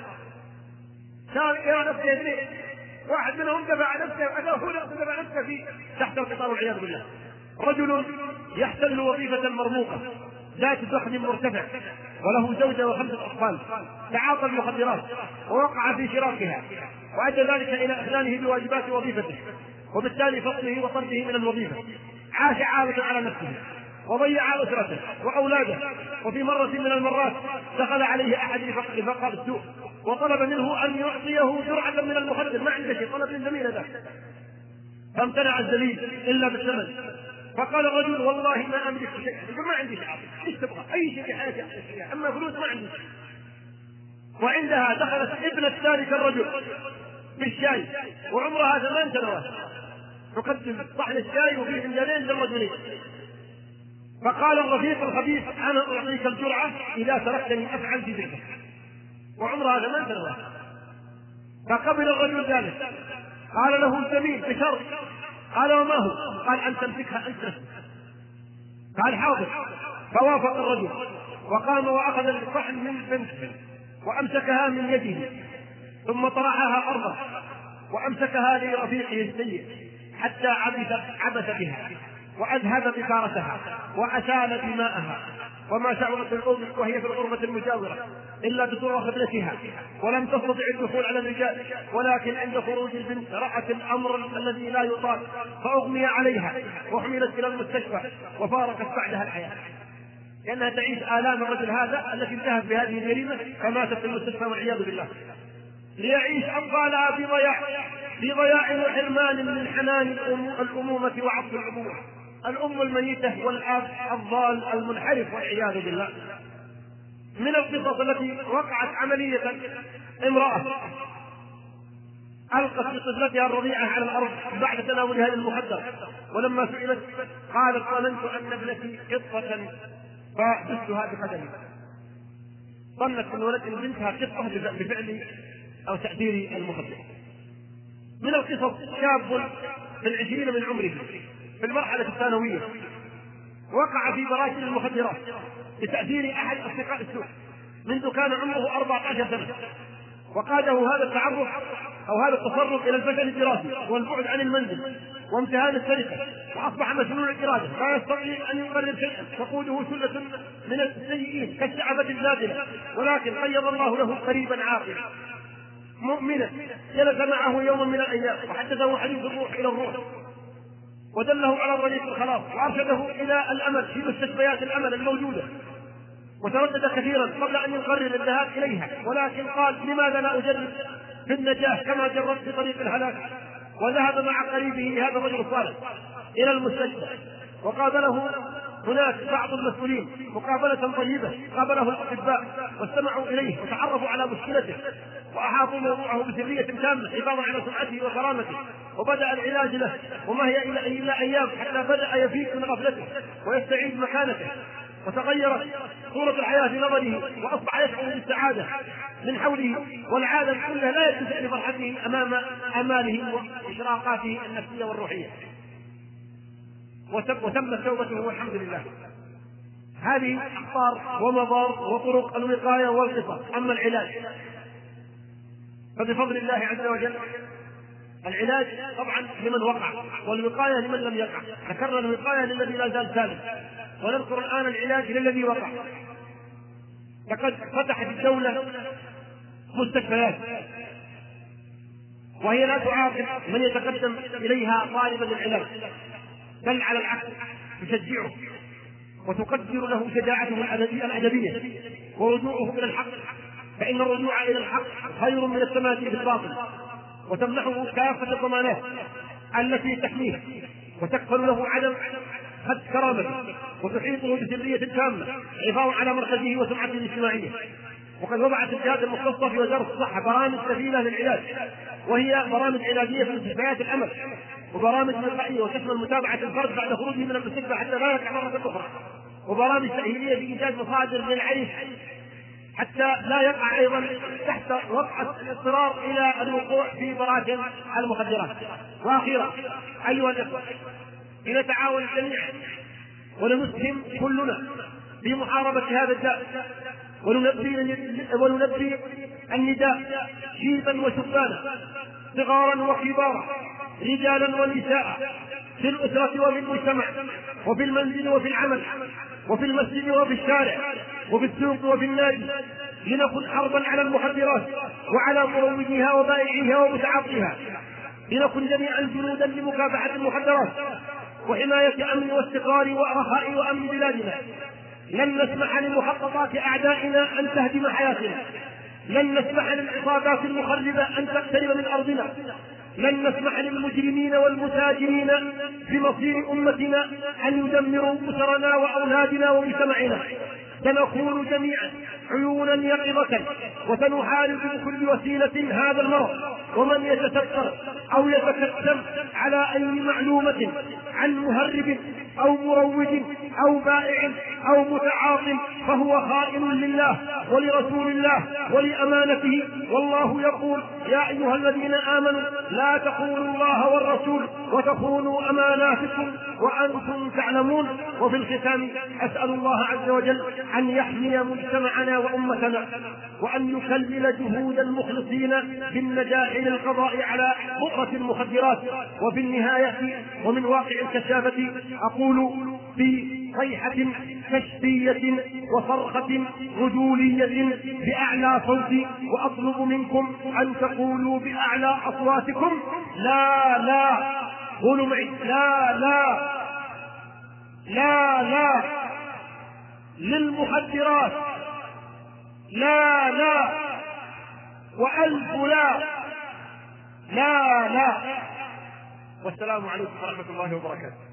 صار يرى نفسه اثنين، واحد منهم دفع نفسه وهو دفع نفسه في تحت القطار والعياذ بالله. رجل يحتل وظيفة مرموقة ذات دخل مرتفع وله زوجة وخمسة أطفال، تعاطى المخدرات ووقع في شراكها وأدى ذلك إلى إخلانه بواجبات وظيفته وبالتالي فقده وطرده من الوظيفة. عاش عالة على نفسه وضيع أسرته وأولاده. وفي مرة من المرات دخل عليه أحد لفقر السوء وطلب منه أن يعطيه جرعة من المخدر، ما عنده شيء، طلب من زميله ذاك فامتنع الزميل إلا بالثمن. فقال الرجل والله ما أملك شيء، يقول ما عندي شيء، ايش تبغى؟ أي شيء في حياتي أما فلوس ما عندي. وعندها دخلت ابنة ذلك الرجل بالشاي وعمرها ثمان سنوات تقدم صحن الشاي وفيه فنجانين للرجلين. فقال الرفيق الخبيث انا اعطيك الجرعه اذا تركتني افعل في ذلك، وعمرها ثمان سنوات. فقبل الرجل ذلك. قال له الزميل بشرط. قال وما هو؟ قال ان تمسكها انت. قال حاضر. فوافق الرجل وقام واخذ الصحن من بنته وامسكها من يده ثم طرحها ارضا وامسكها لرفيقه السيء حتى عبث عبث بها واذهب بكارتها واسال دماءها وما شعرت بالأم وهي في الغرفه المجاوره إلا بصورة خبرتها، ولم تستطع الدخول على الرجال، ولكن عند خروج البنت رأت الأمر الذي لا يطاق فأغمي عليها وحملت إلى المستشفى وفارقت بعدها الحياة، لأنها تعيش آلام الرجل هذا التي انتهت بهذه الجريمة فماتت في المستشفى والعياذ بالله. ليعيش أطفالها في ضياع في ضياع وحرمان من حنان الأمومة وعطف الأبوة، الأم الميتة والأب الضال المنحرف والعياذ بالله. من القصص التي وقعت عملية امرأة ألقت بطفلتها الرضيعة على الأرض بعد تناولها للمخدر، ولما سئلت قالت ظننت أن ابنتي قطة فدستها بقدمي. ظنت أن ولد بنتها قطة بفعل أو تأثير المخدر. من القصص شاب في العشرين من عمره في المرحلة الثانوية وقع في براكين المخدرات بتأثير أحد أصدقاء السوء منذ كان عمره أربعة عشر سنة، وقاده هذا التعرف أو هذا التصرف إلى الفشل الدراسي والبعد عن المنزل وامتهان السرقة، وأصبح مسنون الإرادة لا يستطيع أن يقرر شيئا، تقوده سلة من السيئين كالشعبة الزادلة، ولكن قيض الله له قريبا عاقلا مؤمنا جلس معه يوما من الأيام وحدثه حديث الروح إلى الروح ودله على طريق الخلاص وأرشده إلى الأمل في مستشفيات الأمل الموجودة، وتردد كثيرا قبل أن يقرر الذهاب إليها، ولكن قال لماذا لا أجرب في النجاح كما جربت في طريق الهلاك، وذهب مع قريبه هذا الرجل الصالح إلى المستشفى وقابله هناك بعض المسؤولين مقابلة طيبة، قابله الأطباء واستمعوا إليه وتعرفوا على مشكلته وأحاطوا موضوعه بسرية تامة حفاظا على سمعته وكرامته، وبدأ العلاج له، وما هي إلا أيام حتى بدأ يفيق من غفلته ويستعيد مكانته، وتغيرت صورة الحياة في نظره وأصبح يشعر بالسعادة من حوله، والعالم كله لا يتسع لفرحته أمام أماله وإشراقاته النفسية والروحية، وتمت توبته والحمد لله. هذه أخطار ومضار وطرق الوقاية والقصة. أما العلاج فبفضل الله عز وجل العلاج طبعا لمن وقع والوقاية لمن لم يقع، ذكرنا الوقاية للذي لا زال سالم، ونذكر الآن العلاج للذي وقع. لقد فتحت الدولة مستشفيات وهي لا تعاقب من يتقدم إليها طالبا للعلاج، بل على العكس تشجعه وتقدر له شجاعته الأدبية ورجوعه إلى الحق، فإن الرجوع إلى الحق خير من التمادي في الباطل، وتمنحه كافة الضمانات التي تحميه وتكفل له عدم خد كرامته وتحيطه بسرية تامة حفاظا على مركزه وسمعته الاجتماعية. وقد وضعت الجهات المختصة في وزارة الصحة برامج سبيلة للعلاج، وهي برامج علاجية في مستشفيات الأمل وبرامج وقائية وتشمل متابعة الفرد بعد خروجه من المستشفى حتى لا يقع مرة أخرى، وبرامج تأهيلية في إيجاد مصادر للعيش حتى لا يقع أيضا تحت وقع الاضطرار إلى الوقوع في براكين المخدرات. وأخيرا أيها الأخوة، لنتعاون جميعا ونسهم كلنا في محاربة هذا الداء، ونلبي ونلبي النداء شيبا وشبانا صغارا وكبارا رجالا ونساء في الأسرة وفي المجتمع وفي المنزل وفي العمل وفي المسجد وفي الشارع وفي السوق وفي النادي، لنكن حربا على المخدرات وعلى مروجيها وبائعيها ومتعاطيها، لنكن جميعا جنودا لمكافحة المخدرات وحماية أمن واستقرار ورخاء وأمن بلادنا. لن نسمح لمخططات أعدائنا أن تهدم حياتنا، لن نسمح للعصابات المخربة أن تقترب من أرضنا، لن نسمح للمجرمين والمتاجرين بمصير أمتنا أن يدمروا أسرنا وأولادنا ومجتمعنا. سنكون جميعا عيونا يقظة وسنحارب بكل وسيلة هذا المرض، ومن يتستر أو يتكتم على أي معلومة عن مهرب أو مروج أو بائع أو متعاط فهو خائن لله ولرسول الله ولأمانته، والله يقول يا أيها الذين آمنوا لا تخونوا الله والرسول وتخونوا أماناتكم وأنتم تعلمون. وفي الختام أسأل الله عز وجل أن يحمي مجتمعنا وأمتنا، وأن يكلل جهود المخلصين بالنجاح للقضاء على بؤرة المخدرات. وفي النهاية ومن واقع الكشافة أقول في صيحة كشفية وصرخة رجولية بأعلى صوت، وأطلب منكم أن تقولوا بأعلى أصواتكم: لا لا. قولوا معي: لا لا لا لا للمخدرات، لا لا وألف لا لا لا. والسلام عليكم ورحمة الله وبركاته.